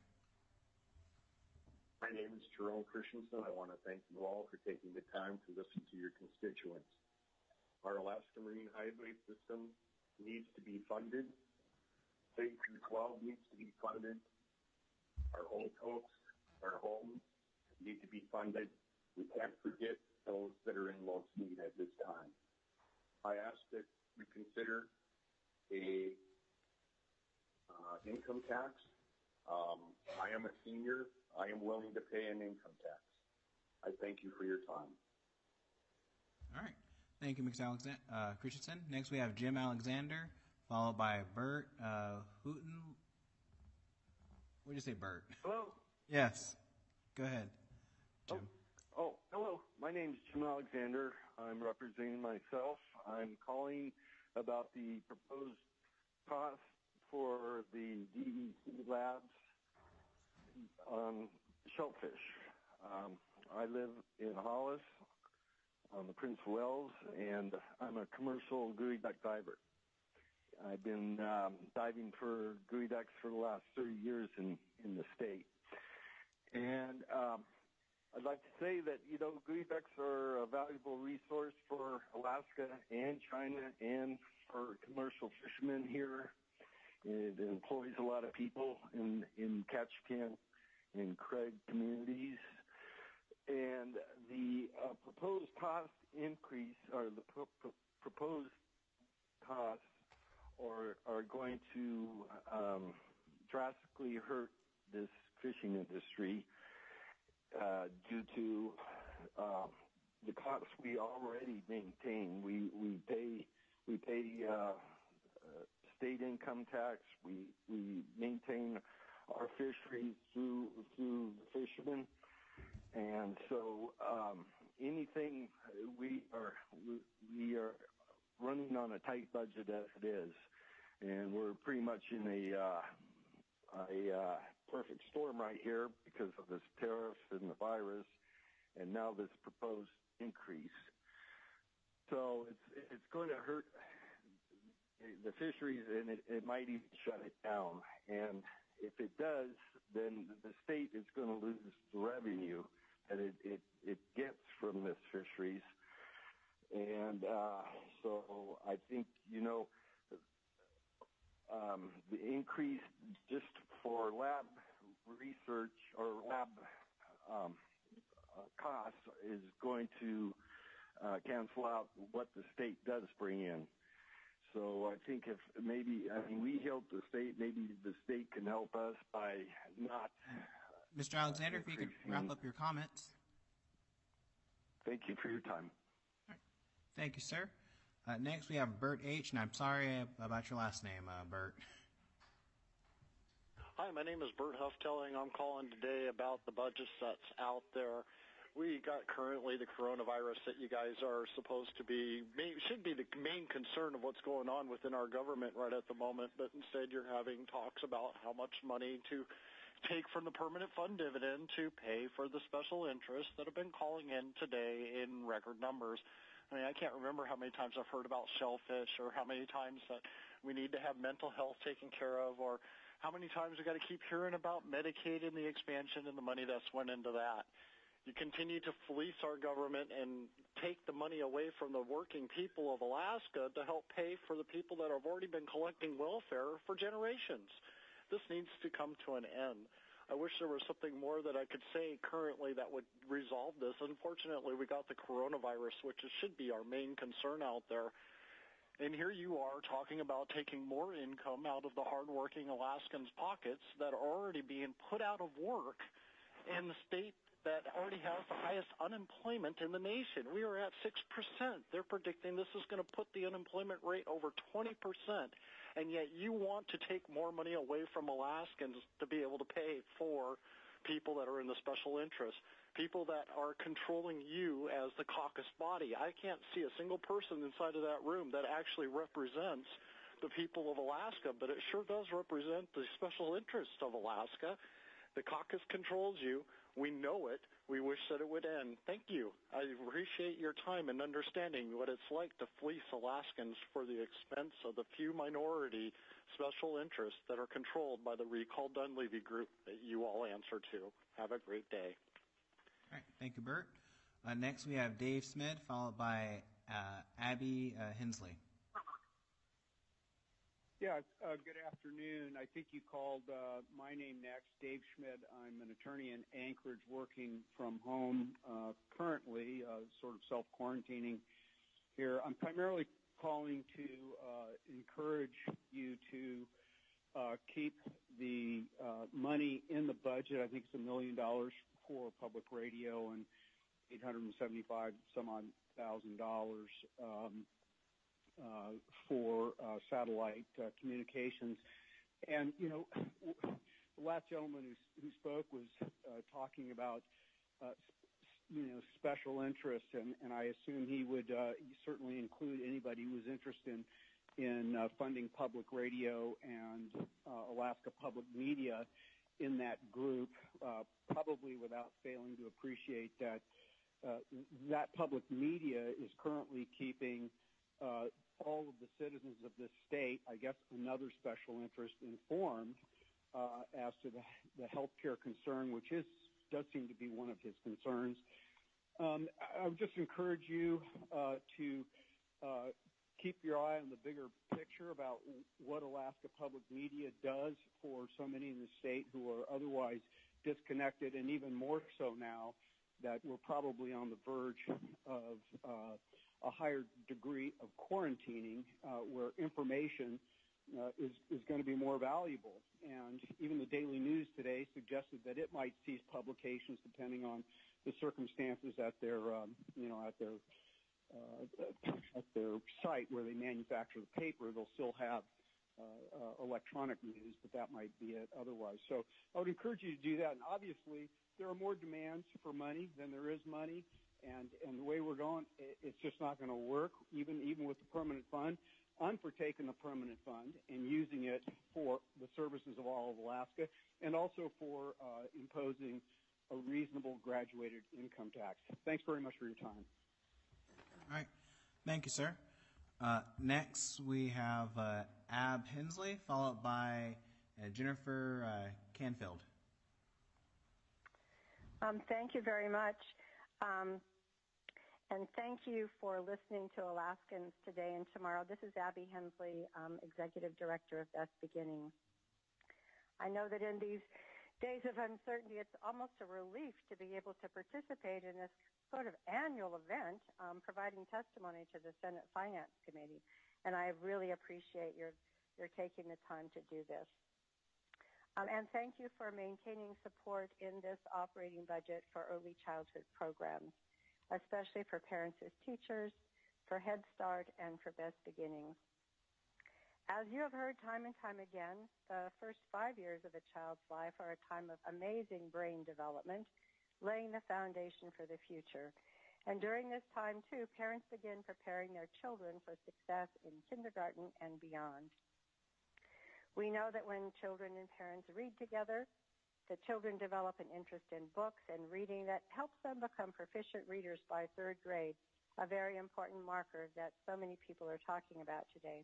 My name is Jerome Christensen. I want to thank you all for taking the time to listen to your constituents. Our Alaska Marine Highway system needs to be funded. K through twelve needs to be funded. Our old folks, our homes need to be funded. We can't forget those that are in most need at this time. I ask that we consider a uh, income tax. Um, I am a senior. I am willing to pay an income tax. I thank you for your time. All right. Thank you, Miz Alexander, uh, Christensen. Next, we have Jim Alexander, followed by Bert uh, Hooten. What did you say, Bert? Hello? Yes. Go ahead, Jim. Oh, oh, hello. My name's Jim Alexander. I'm representing myself. I'm calling about the proposed cost for the D E C labs on shellfish. Um, I live in Hollis on the Prince of Wales, and I'm a commercial geoduck diver. I've been um, diving for geoducks for the last thirty years in, in the state. And um, I'd like to say that, you know, geoducks are a valuable resource for Alaska and China and for commercial fishermen here. It employs a lot of people in, in Ketchikan and Craig communities. And the uh, proposed cost increase, or the pro- pro- proposed costs are, are going to um, drastically hurt this fishing industry uh, due to uh, the costs we already maintain. We we pay we pay uh, uh, state income tax. We we maintain our fisheries through through the fishermen, and so um, anything we are we, we are running on a tight budget as it is, and we're pretty much in a uh, a uh, perfect storm right here because of this tariff and the virus, and now this proposed increase. So it's it's going to hurt the fisheries, and it, it might even shut it down. And if it does, then the state is going to lose the revenue that it, it, it gets from this fisheries. And uh, so I think, you know, um, the increase just for lab research or lab um, uh, costs is going to uh, cancel out what the state does bring in. So I think if maybe, I mean, we help the state, maybe the state can help us by not. Mister Alexander, uh, if you could wrap up your comments. Thank you for your time. All right. Thank you, sir. Uh, next, we have Bert H., and I'm sorry about your last name, uh, Bert. Hi, my name is Bert Hufftelling. I'm calling today about the budget that's out there. We got currently the coronavirus that you guys are supposed to be, should be the main concern of what's going on within our government right at the moment, but instead you're having talks about how much money to take from the permanent fund dividend to pay for the special interests that have been calling in today in record numbers. I mean, I can't remember how many times I've heard about shellfish or how many times that we need to have mental health taken care of, or how many times we got to keep hearing about Medicaid and the expansion and the money that's went into that. You continue to fleece our government and take the money away from the working people of Alaska to help pay for the people that have already been collecting welfare for generations. This needs to come to an end. I wish there was something more that I could say currently that would resolve this. Unfortunately, we got the coronavirus, which should be our main concern out there. And here you are talking about taking more income out of the hardworking Alaskans' pockets that are already being put out of work in the state that already has the highest unemployment in the nation. We are at six percent. They're predicting this is going to put the unemployment rate over twenty percent, and yet you want to take more money away from Alaskans to be able to pay for people that are in the special interest, people that are controlling you as the caucus body. I can't see a single person inside of that room that actually represents the people of Alaska, but it sure does represent the special interest of Alaska. The caucus controls you. We know it. We wish that it would end. Thank you. I appreciate your time and understanding what it's like to fleece Alaskans for the expense of the few minority special interests that are controlled by the Recall Dunleavy group that you all answer to. Have a great day. All right. Thank you, Bert. Uh, next, we have Dave Smith, followed by uh, Abby uh, Hensley. Yeah, uh, good afternoon. I think you called uh, my name next, Dave Schmidt. I'm an attorney in Anchorage working from home uh, currently, uh, sort of self-quarantining here. I'm primarily calling to uh, encourage you to uh, keep the uh, money in the budget. I think it's a million dollars for public radio and eight hundred seventy-five some odd thousand dollars. Um, Uh, for uh, satellite uh, communications. And, you know, the last gentleman who, who spoke was uh, talking about, uh, you know, special interests, and, and I assume he would uh, certainly include anybody who was interested in, in uh, funding public radio and uh, Alaska Public Media in that group, uh, probably without failing to appreciate that uh, that public media is currently keeping uh, all of the citizens of this state, I guess another special interest, informed uh, as to the, the health care concern, which is does seem to be one of his concerns. Um, I, I would just encourage you uh, to uh, keep your eye on the bigger picture about what Alaska Public Media does for so many in the state who are otherwise disconnected, and even more so now that we're probably on the verge of uh, a higher degree of quarantining uh, where information uh, is, is going to be more valuable. And even the Daily News today suggested that it might cease publications depending on the circumstances at their, um, you know, at their, uh, at their site where they manufacture the paper. They'll still have uh, uh, electronic news, but that might be it otherwise. So I would encourage you to do that. And obviously, there are more demands for money than there is money. And, and the way we're going, it's just not going to work, even even with the permanent fund. I'm for taking the permanent fund and using it for the services of all of Alaska, and also for uh, imposing a reasonable graduated income tax. Thanks very much for your time. All right. Thank you, sir. Uh, next, we have uh, Ab Hensley, followed by uh, Jennifer uh, Canfield. Um, thank you very much. Um, And thank you for listening to Alaskans today and tomorrow. This is Abby Hensley, um, Executive Director of Best Beginnings. I know that in these days of uncertainty, it's almost a relief to be able to participate in this sort of annual event, um, providing testimony to the Senate Finance Committee. And I really appreciate your, your taking the time to do this. Um, and thank you for maintaining support in this operating budget for early childhood programs, especially for parents as teachers, for Head Start, and for Best Beginnings. As you have heard time and time again, the first five years of a child's life are a time of amazing brain development, laying the foundation for the future. And during this time, too, parents begin preparing their children for success in kindergarten and beyond. We know that when children and parents read together, the children develop an interest in books and reading that helps them become proficient readers by third grade, a very important marker that so many people are talking about today.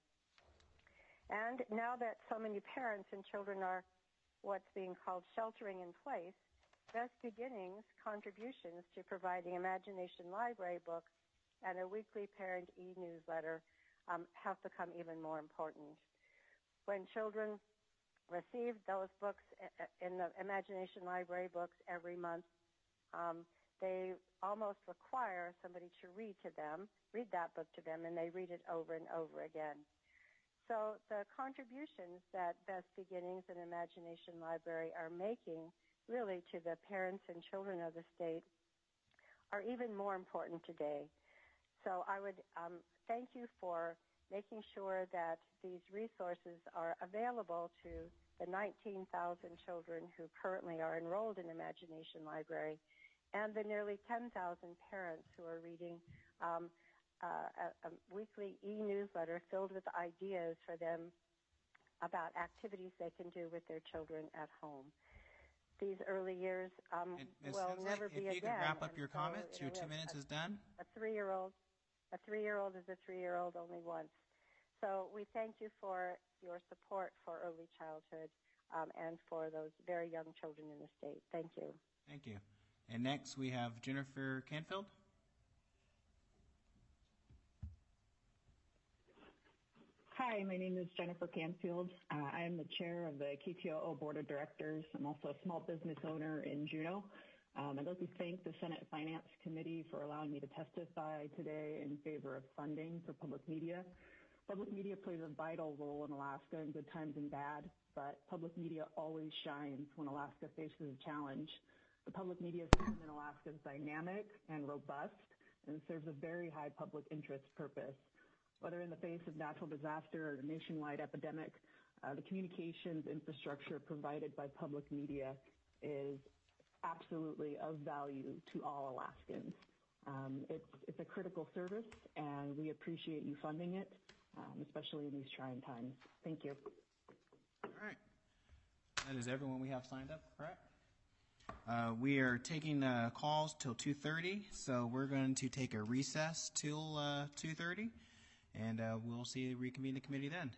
And now that so many parents and children are what's being called sheltering in place, Best Beginnings contributions to providing Imagination Library books and a weekly parent e-newsletter um, have become even more important. When children receive those books in the Imagination Library books every month, um, they almost require somebody to read to them, read that book to them, and they read it over and over again. So the contributions that Best Beginnings and Imagination Library are making really to the parents and children of the state are even more important today. So I would um, thank you for making sure that these resources are available to the nineteen thousand children who currently are enrolled in Imagination Library and the nearly ten thousand parents who are reading um, uh, a, a weekly e-newsletter filled with ideas for them about activities they can do with their children at home. these early years um, Miz will Hensley, never be if you again. could wrap up And your so, comments, you know, your two we have minutes a, is done. A three-year-old, a three-year-old is a three-year-old only once. So we thank you for your support for early childhood um, and for those very young children in the state. Thank you. Thank you. And next we have Jennifer Canfield. Hi, my name is Jennifer Canfield. Uh, I am the chair of the K T O O Board of Directors. I'm also a small business owner in Juneau. Um, I'd like to thank the Senate Finance Committee for allowing me to testify today in favor of funding for public media. Public media plays a vital role in Alaska in good times and bad, but public media always shines when Alaska faces a challenge. The public media system in Alaska is dynamic and robust and serves a very high public interest purpose. Whether in the face of natural disaster or a nationwide epidemic, uh, the communications infrastructure provided by public media is absolutely of value to all Alaskans. Um, it's, it's a critical service, and we appreciate you funding it, um, especially in these trying times. Thank you. All right. That is everyone we have signed up, correct? Uh, we are taking uh, calls till two thirty, so we're going to take a recess till uh, two thirty, and uh, we'll see you reconvene the committee then.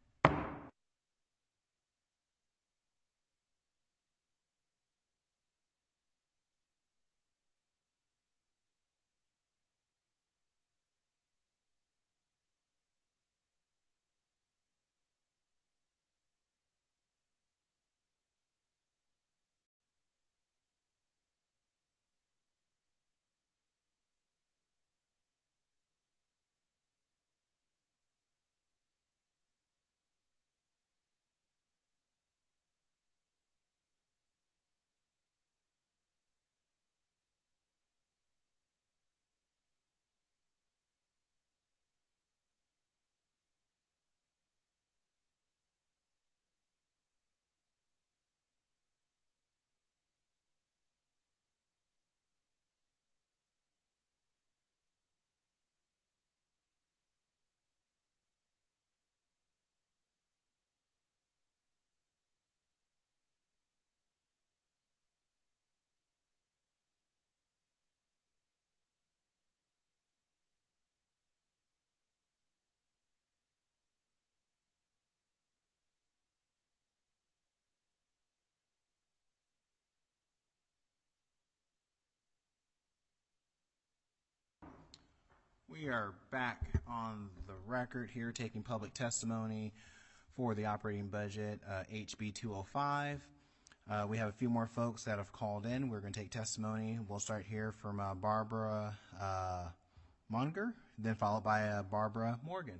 We are back on the record here taking public testimony for the operating budget, uh, H B two oh five. Uh, we have a few more folks that have called in. We're going to take testimony. We'll start here from uh, Barbara uh, Munger, then followed by uh, Barbara Morgan.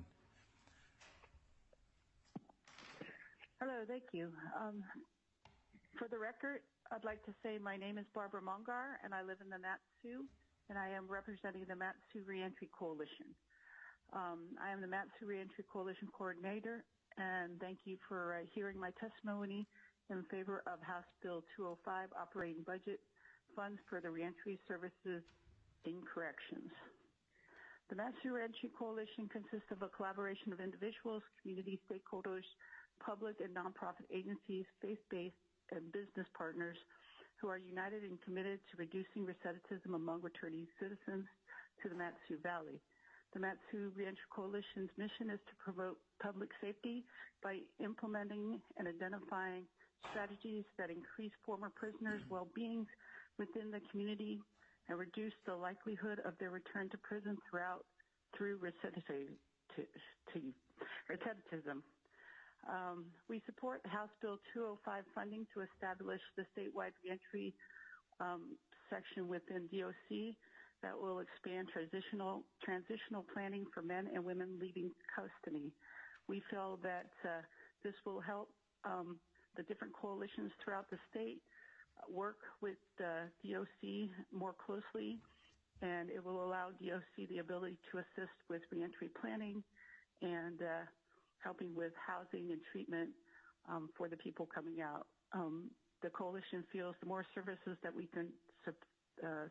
Hello, thank you. Um, for the record, I'd like to say my name is Barbara Mongar, and I live in the Mat-Su, and I am representing the Mat-Su Reentry Coalition. Um, I am the Mat-Su Reentry Coalition Coordinator, and thank you for uh, hearing my testimony in favor of House Bill two oh five Operating Budget Funds for the Reentry Services in Corrections. The Mat-Su Reentry Coalition consists of a collaboration of individuals, community stakeholders, public and nonprofit agencies, faith-based and business partners who are united and committed to reducing recidivism among returning citizens to the Mat-Su Valley. The Mat-Su Reentry Coalition's mission is to promote public safety by implementing and identifying strategies that increase former prisoners' well-being within the community and reduce the likelihood of their return to prison throughout through recidivism. Um, we support House Bill two oh five funding to establish the statewide reentry um, section within D O C that will expand transitional transitional planning for men and women leaving custody. We feel that uh, this will help um, the different coalitions throughout the state work with uh, D O C more closely, and it will allow D O C the ability to assist with reentry planning and uh, helping with housing and treatment um, for the people coming out. Um, the coalition feels the more services that we can su- uh,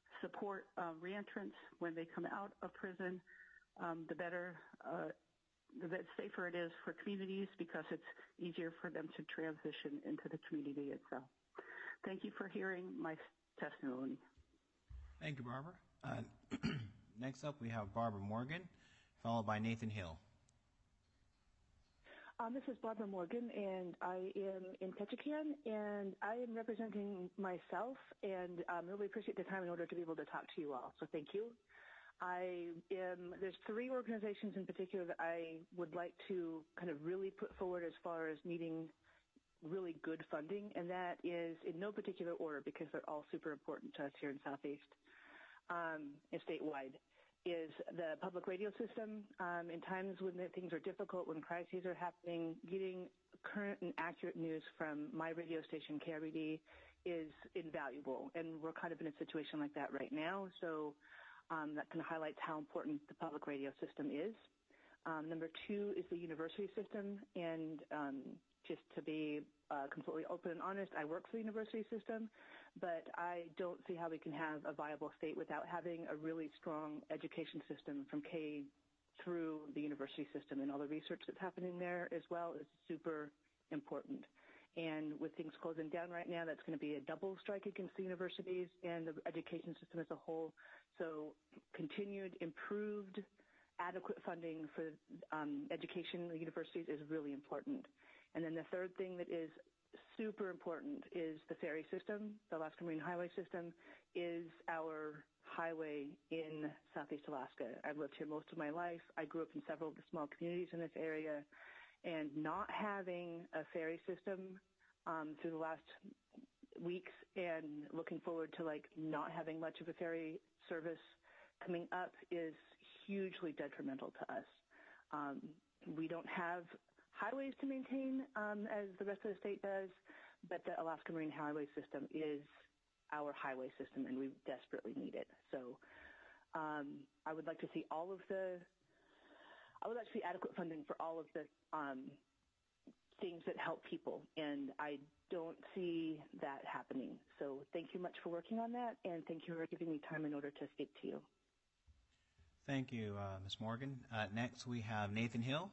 support uh, reentrants when they come out of prison, um, the better uh, the safer it is for communities because it's easier for them to transition into the community itself. Thank you for hearing my testimony. Thank you, Barbara. Uh, next up, we have Barbara Morgan, followed by Nathan Hill. Um, this is Barbara Morgan, and I am in Ketchikan, and I am representing myself, and um, really appreciate the time in order to be able to talk to you all. So thank you. I am, there's three organizations in particular that I would like to kind of really put forward as far as needing really good funding, and that is in no particular order because they're all super important to us here in Southeast um, and statewide, is the public radio system. Um, in times when things are difficult, when crises are happening, getting current and accurate news from my radio station, K R E D, is invaluable, and we're kind of in a situation like that right now, so Um, that kind of highlights how important the public radio system is. Um, number two is the university system, and um, just to be uh, completely open and honest, I work for the university system, but I don't see how we can have a viable state without having a really strong education system from K through the university system, and all the research that's happening there as well is super important. And with things closing down right now, that's going to be a double strike against the universities and the education system as a whole. So continued, improved, adequate funding for um, education in the universities is really important. And then the third thing that is super important is the ferry system. The Alaska Marine Highway System is our highway in Southeast Alaska. I've lived here most of my life. I grew up in several of the small communities in this area. And not having a ferry system um, through the last weeks and looking forward to like not having much of a ferry service coming up is hugely detrimental to us. Um, we don't have highways to maintain um, as the rest of the state does, but the Alaska Marine Highway System is our highway system, and we desperately need it. So um, I would like to see all of the I would like to see adequate funding for all of the um, things that help people, and I don't see that happening. So thank you much for working on that, and thank you for giving me time in order to speak to you. Thank you, uh, Miz Morgan. Uh, next, we have Nathan Hill.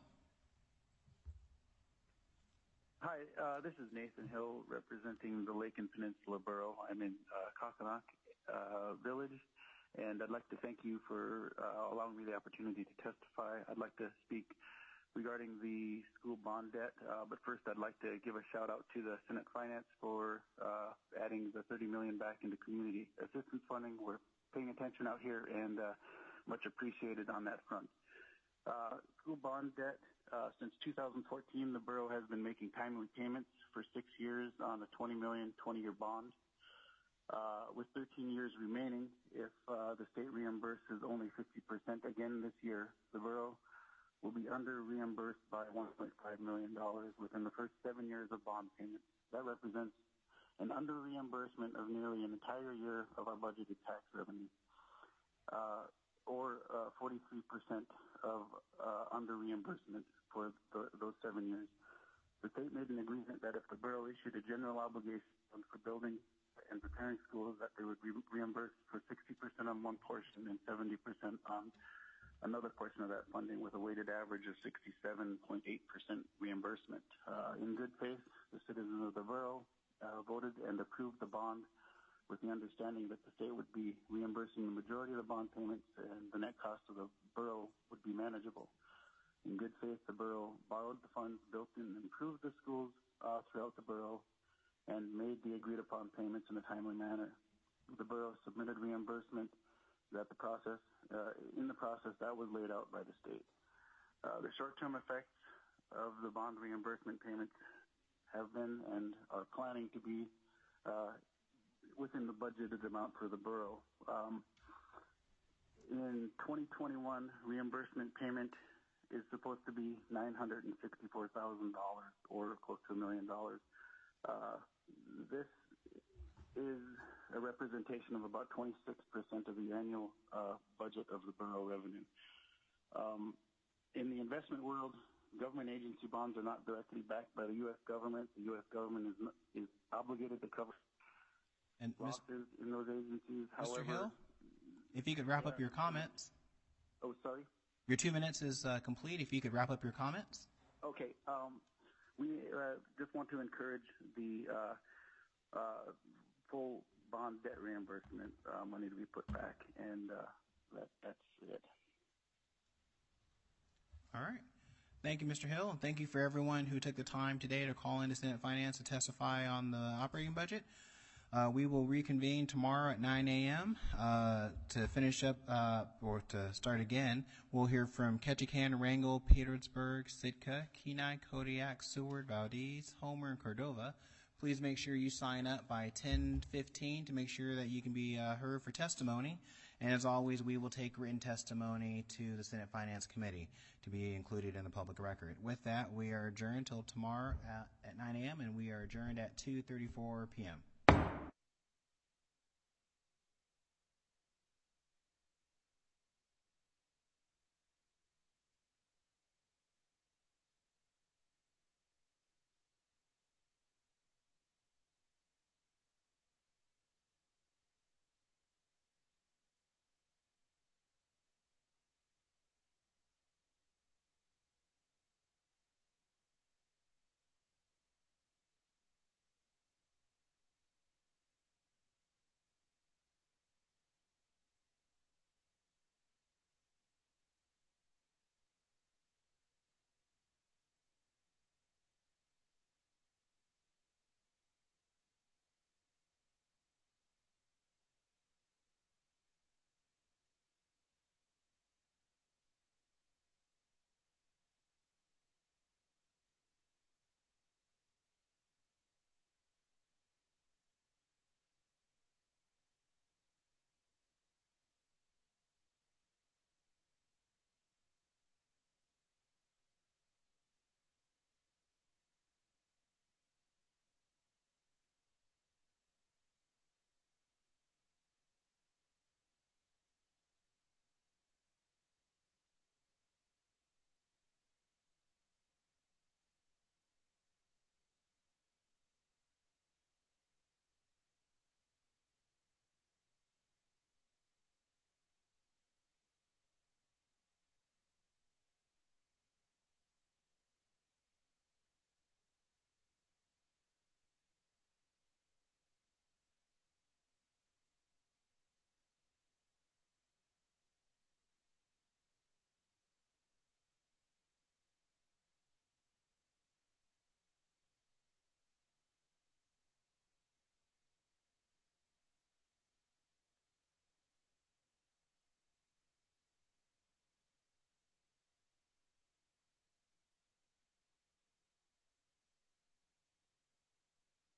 Hi, uh, this is Nathan Hill representing the Lake and Peninsula Borough. I'm in uh, Kokonak uh, Village. And I'd like to thank you for uh, allowing me the opportunity to testify. I'd like to speak regarding the school bond debt, uh, but first I'd like to give a shout out to the Senate Finance for uh, adding the thirty million dollars back into community assistance funding. We're paying attention out here, and uh, much appreciated on that front. Uh, school bond debt, uh, since two thousand fourteen, the borough has been making timely payments for six years on a twenty million dollars twenty-year bond. Uh, with thirteen years remaining, if uh, the state reimburses only fifty percent again this year, the borough will be under reimbursed by one point five million dollars within the first seven years of bond payments. That represents an under reimbursement of nearly an entire year of our budgeted tax revenue, uh, or uh, forty-three percent of uh, under reimbursement for the, those seven years. The state made an agreement that if the borough issued a general obligation for building and preparing schools, that they would be reimbursed for sixty percent on one portion and seventy percent on another portion of that funding, with a weighted average of sixty-seven point eight percent reimbursement. Uh, in good faith, the citizens of the borough uh, voted and approved the bond with the understanding that the state would be reimbursing the majority of the bond payments and the net cost of the borough would be manageable. In good faith, the borough borrowed the funds, built and improved the schools uh, throughout the borough, and made the agreed-upon payments in a timely manner. The borough submitted reimbursement that the process, uh, in the process that was laid out by the state. Uh, the short-term effects of the bond reimbursement payments have been and are planning to be uh, within the budgeted amount for the borough. Um, in twenty twenty-one, reimbursement payment is supposed to be nine hundred sixty-four thousand dollars, or close to a million dollars. Uh, this is a representation of about twenty-six percent of the annual uh, budget of the borough revenue. Um, in the investment world, government agency bonds are not directly backed by the U S government. The U S government is is obligated to cover and losses in those agencies. Mister However, Hill, if you could wrap yeah. up your comments. Oh, sorry? Your two minutes is uh, complete. If you could wrap up your comments. Okay. Um, we uh, just want to encourage the uh, uh, full bond debt reimbursement uh, money to be put back, and uh, that, that's it. All right. Thank you, Mister Hill, and thank you for everyone who took the time today to call into Senate Finance to testify on the operating budget. Uh, we will reconvene tomorrow at nine a.m. Uh, to finish up, uh, or to start again. We'll hear from Ketchikan, Wrangell, Petersburg, Sitka, Kenai, Kodiak, Seward, Valdez, Homer, and Cordova. Please make sure you sign up by ten fifteen to make sure that you can be uh, heard for testimony. And as always, we will take written testimony to the Senate Finance Committee to be included in the public record. With that, we are adjourned until tomorrow at, at nine a.m. and we are adjourned at two thirty-four p.m.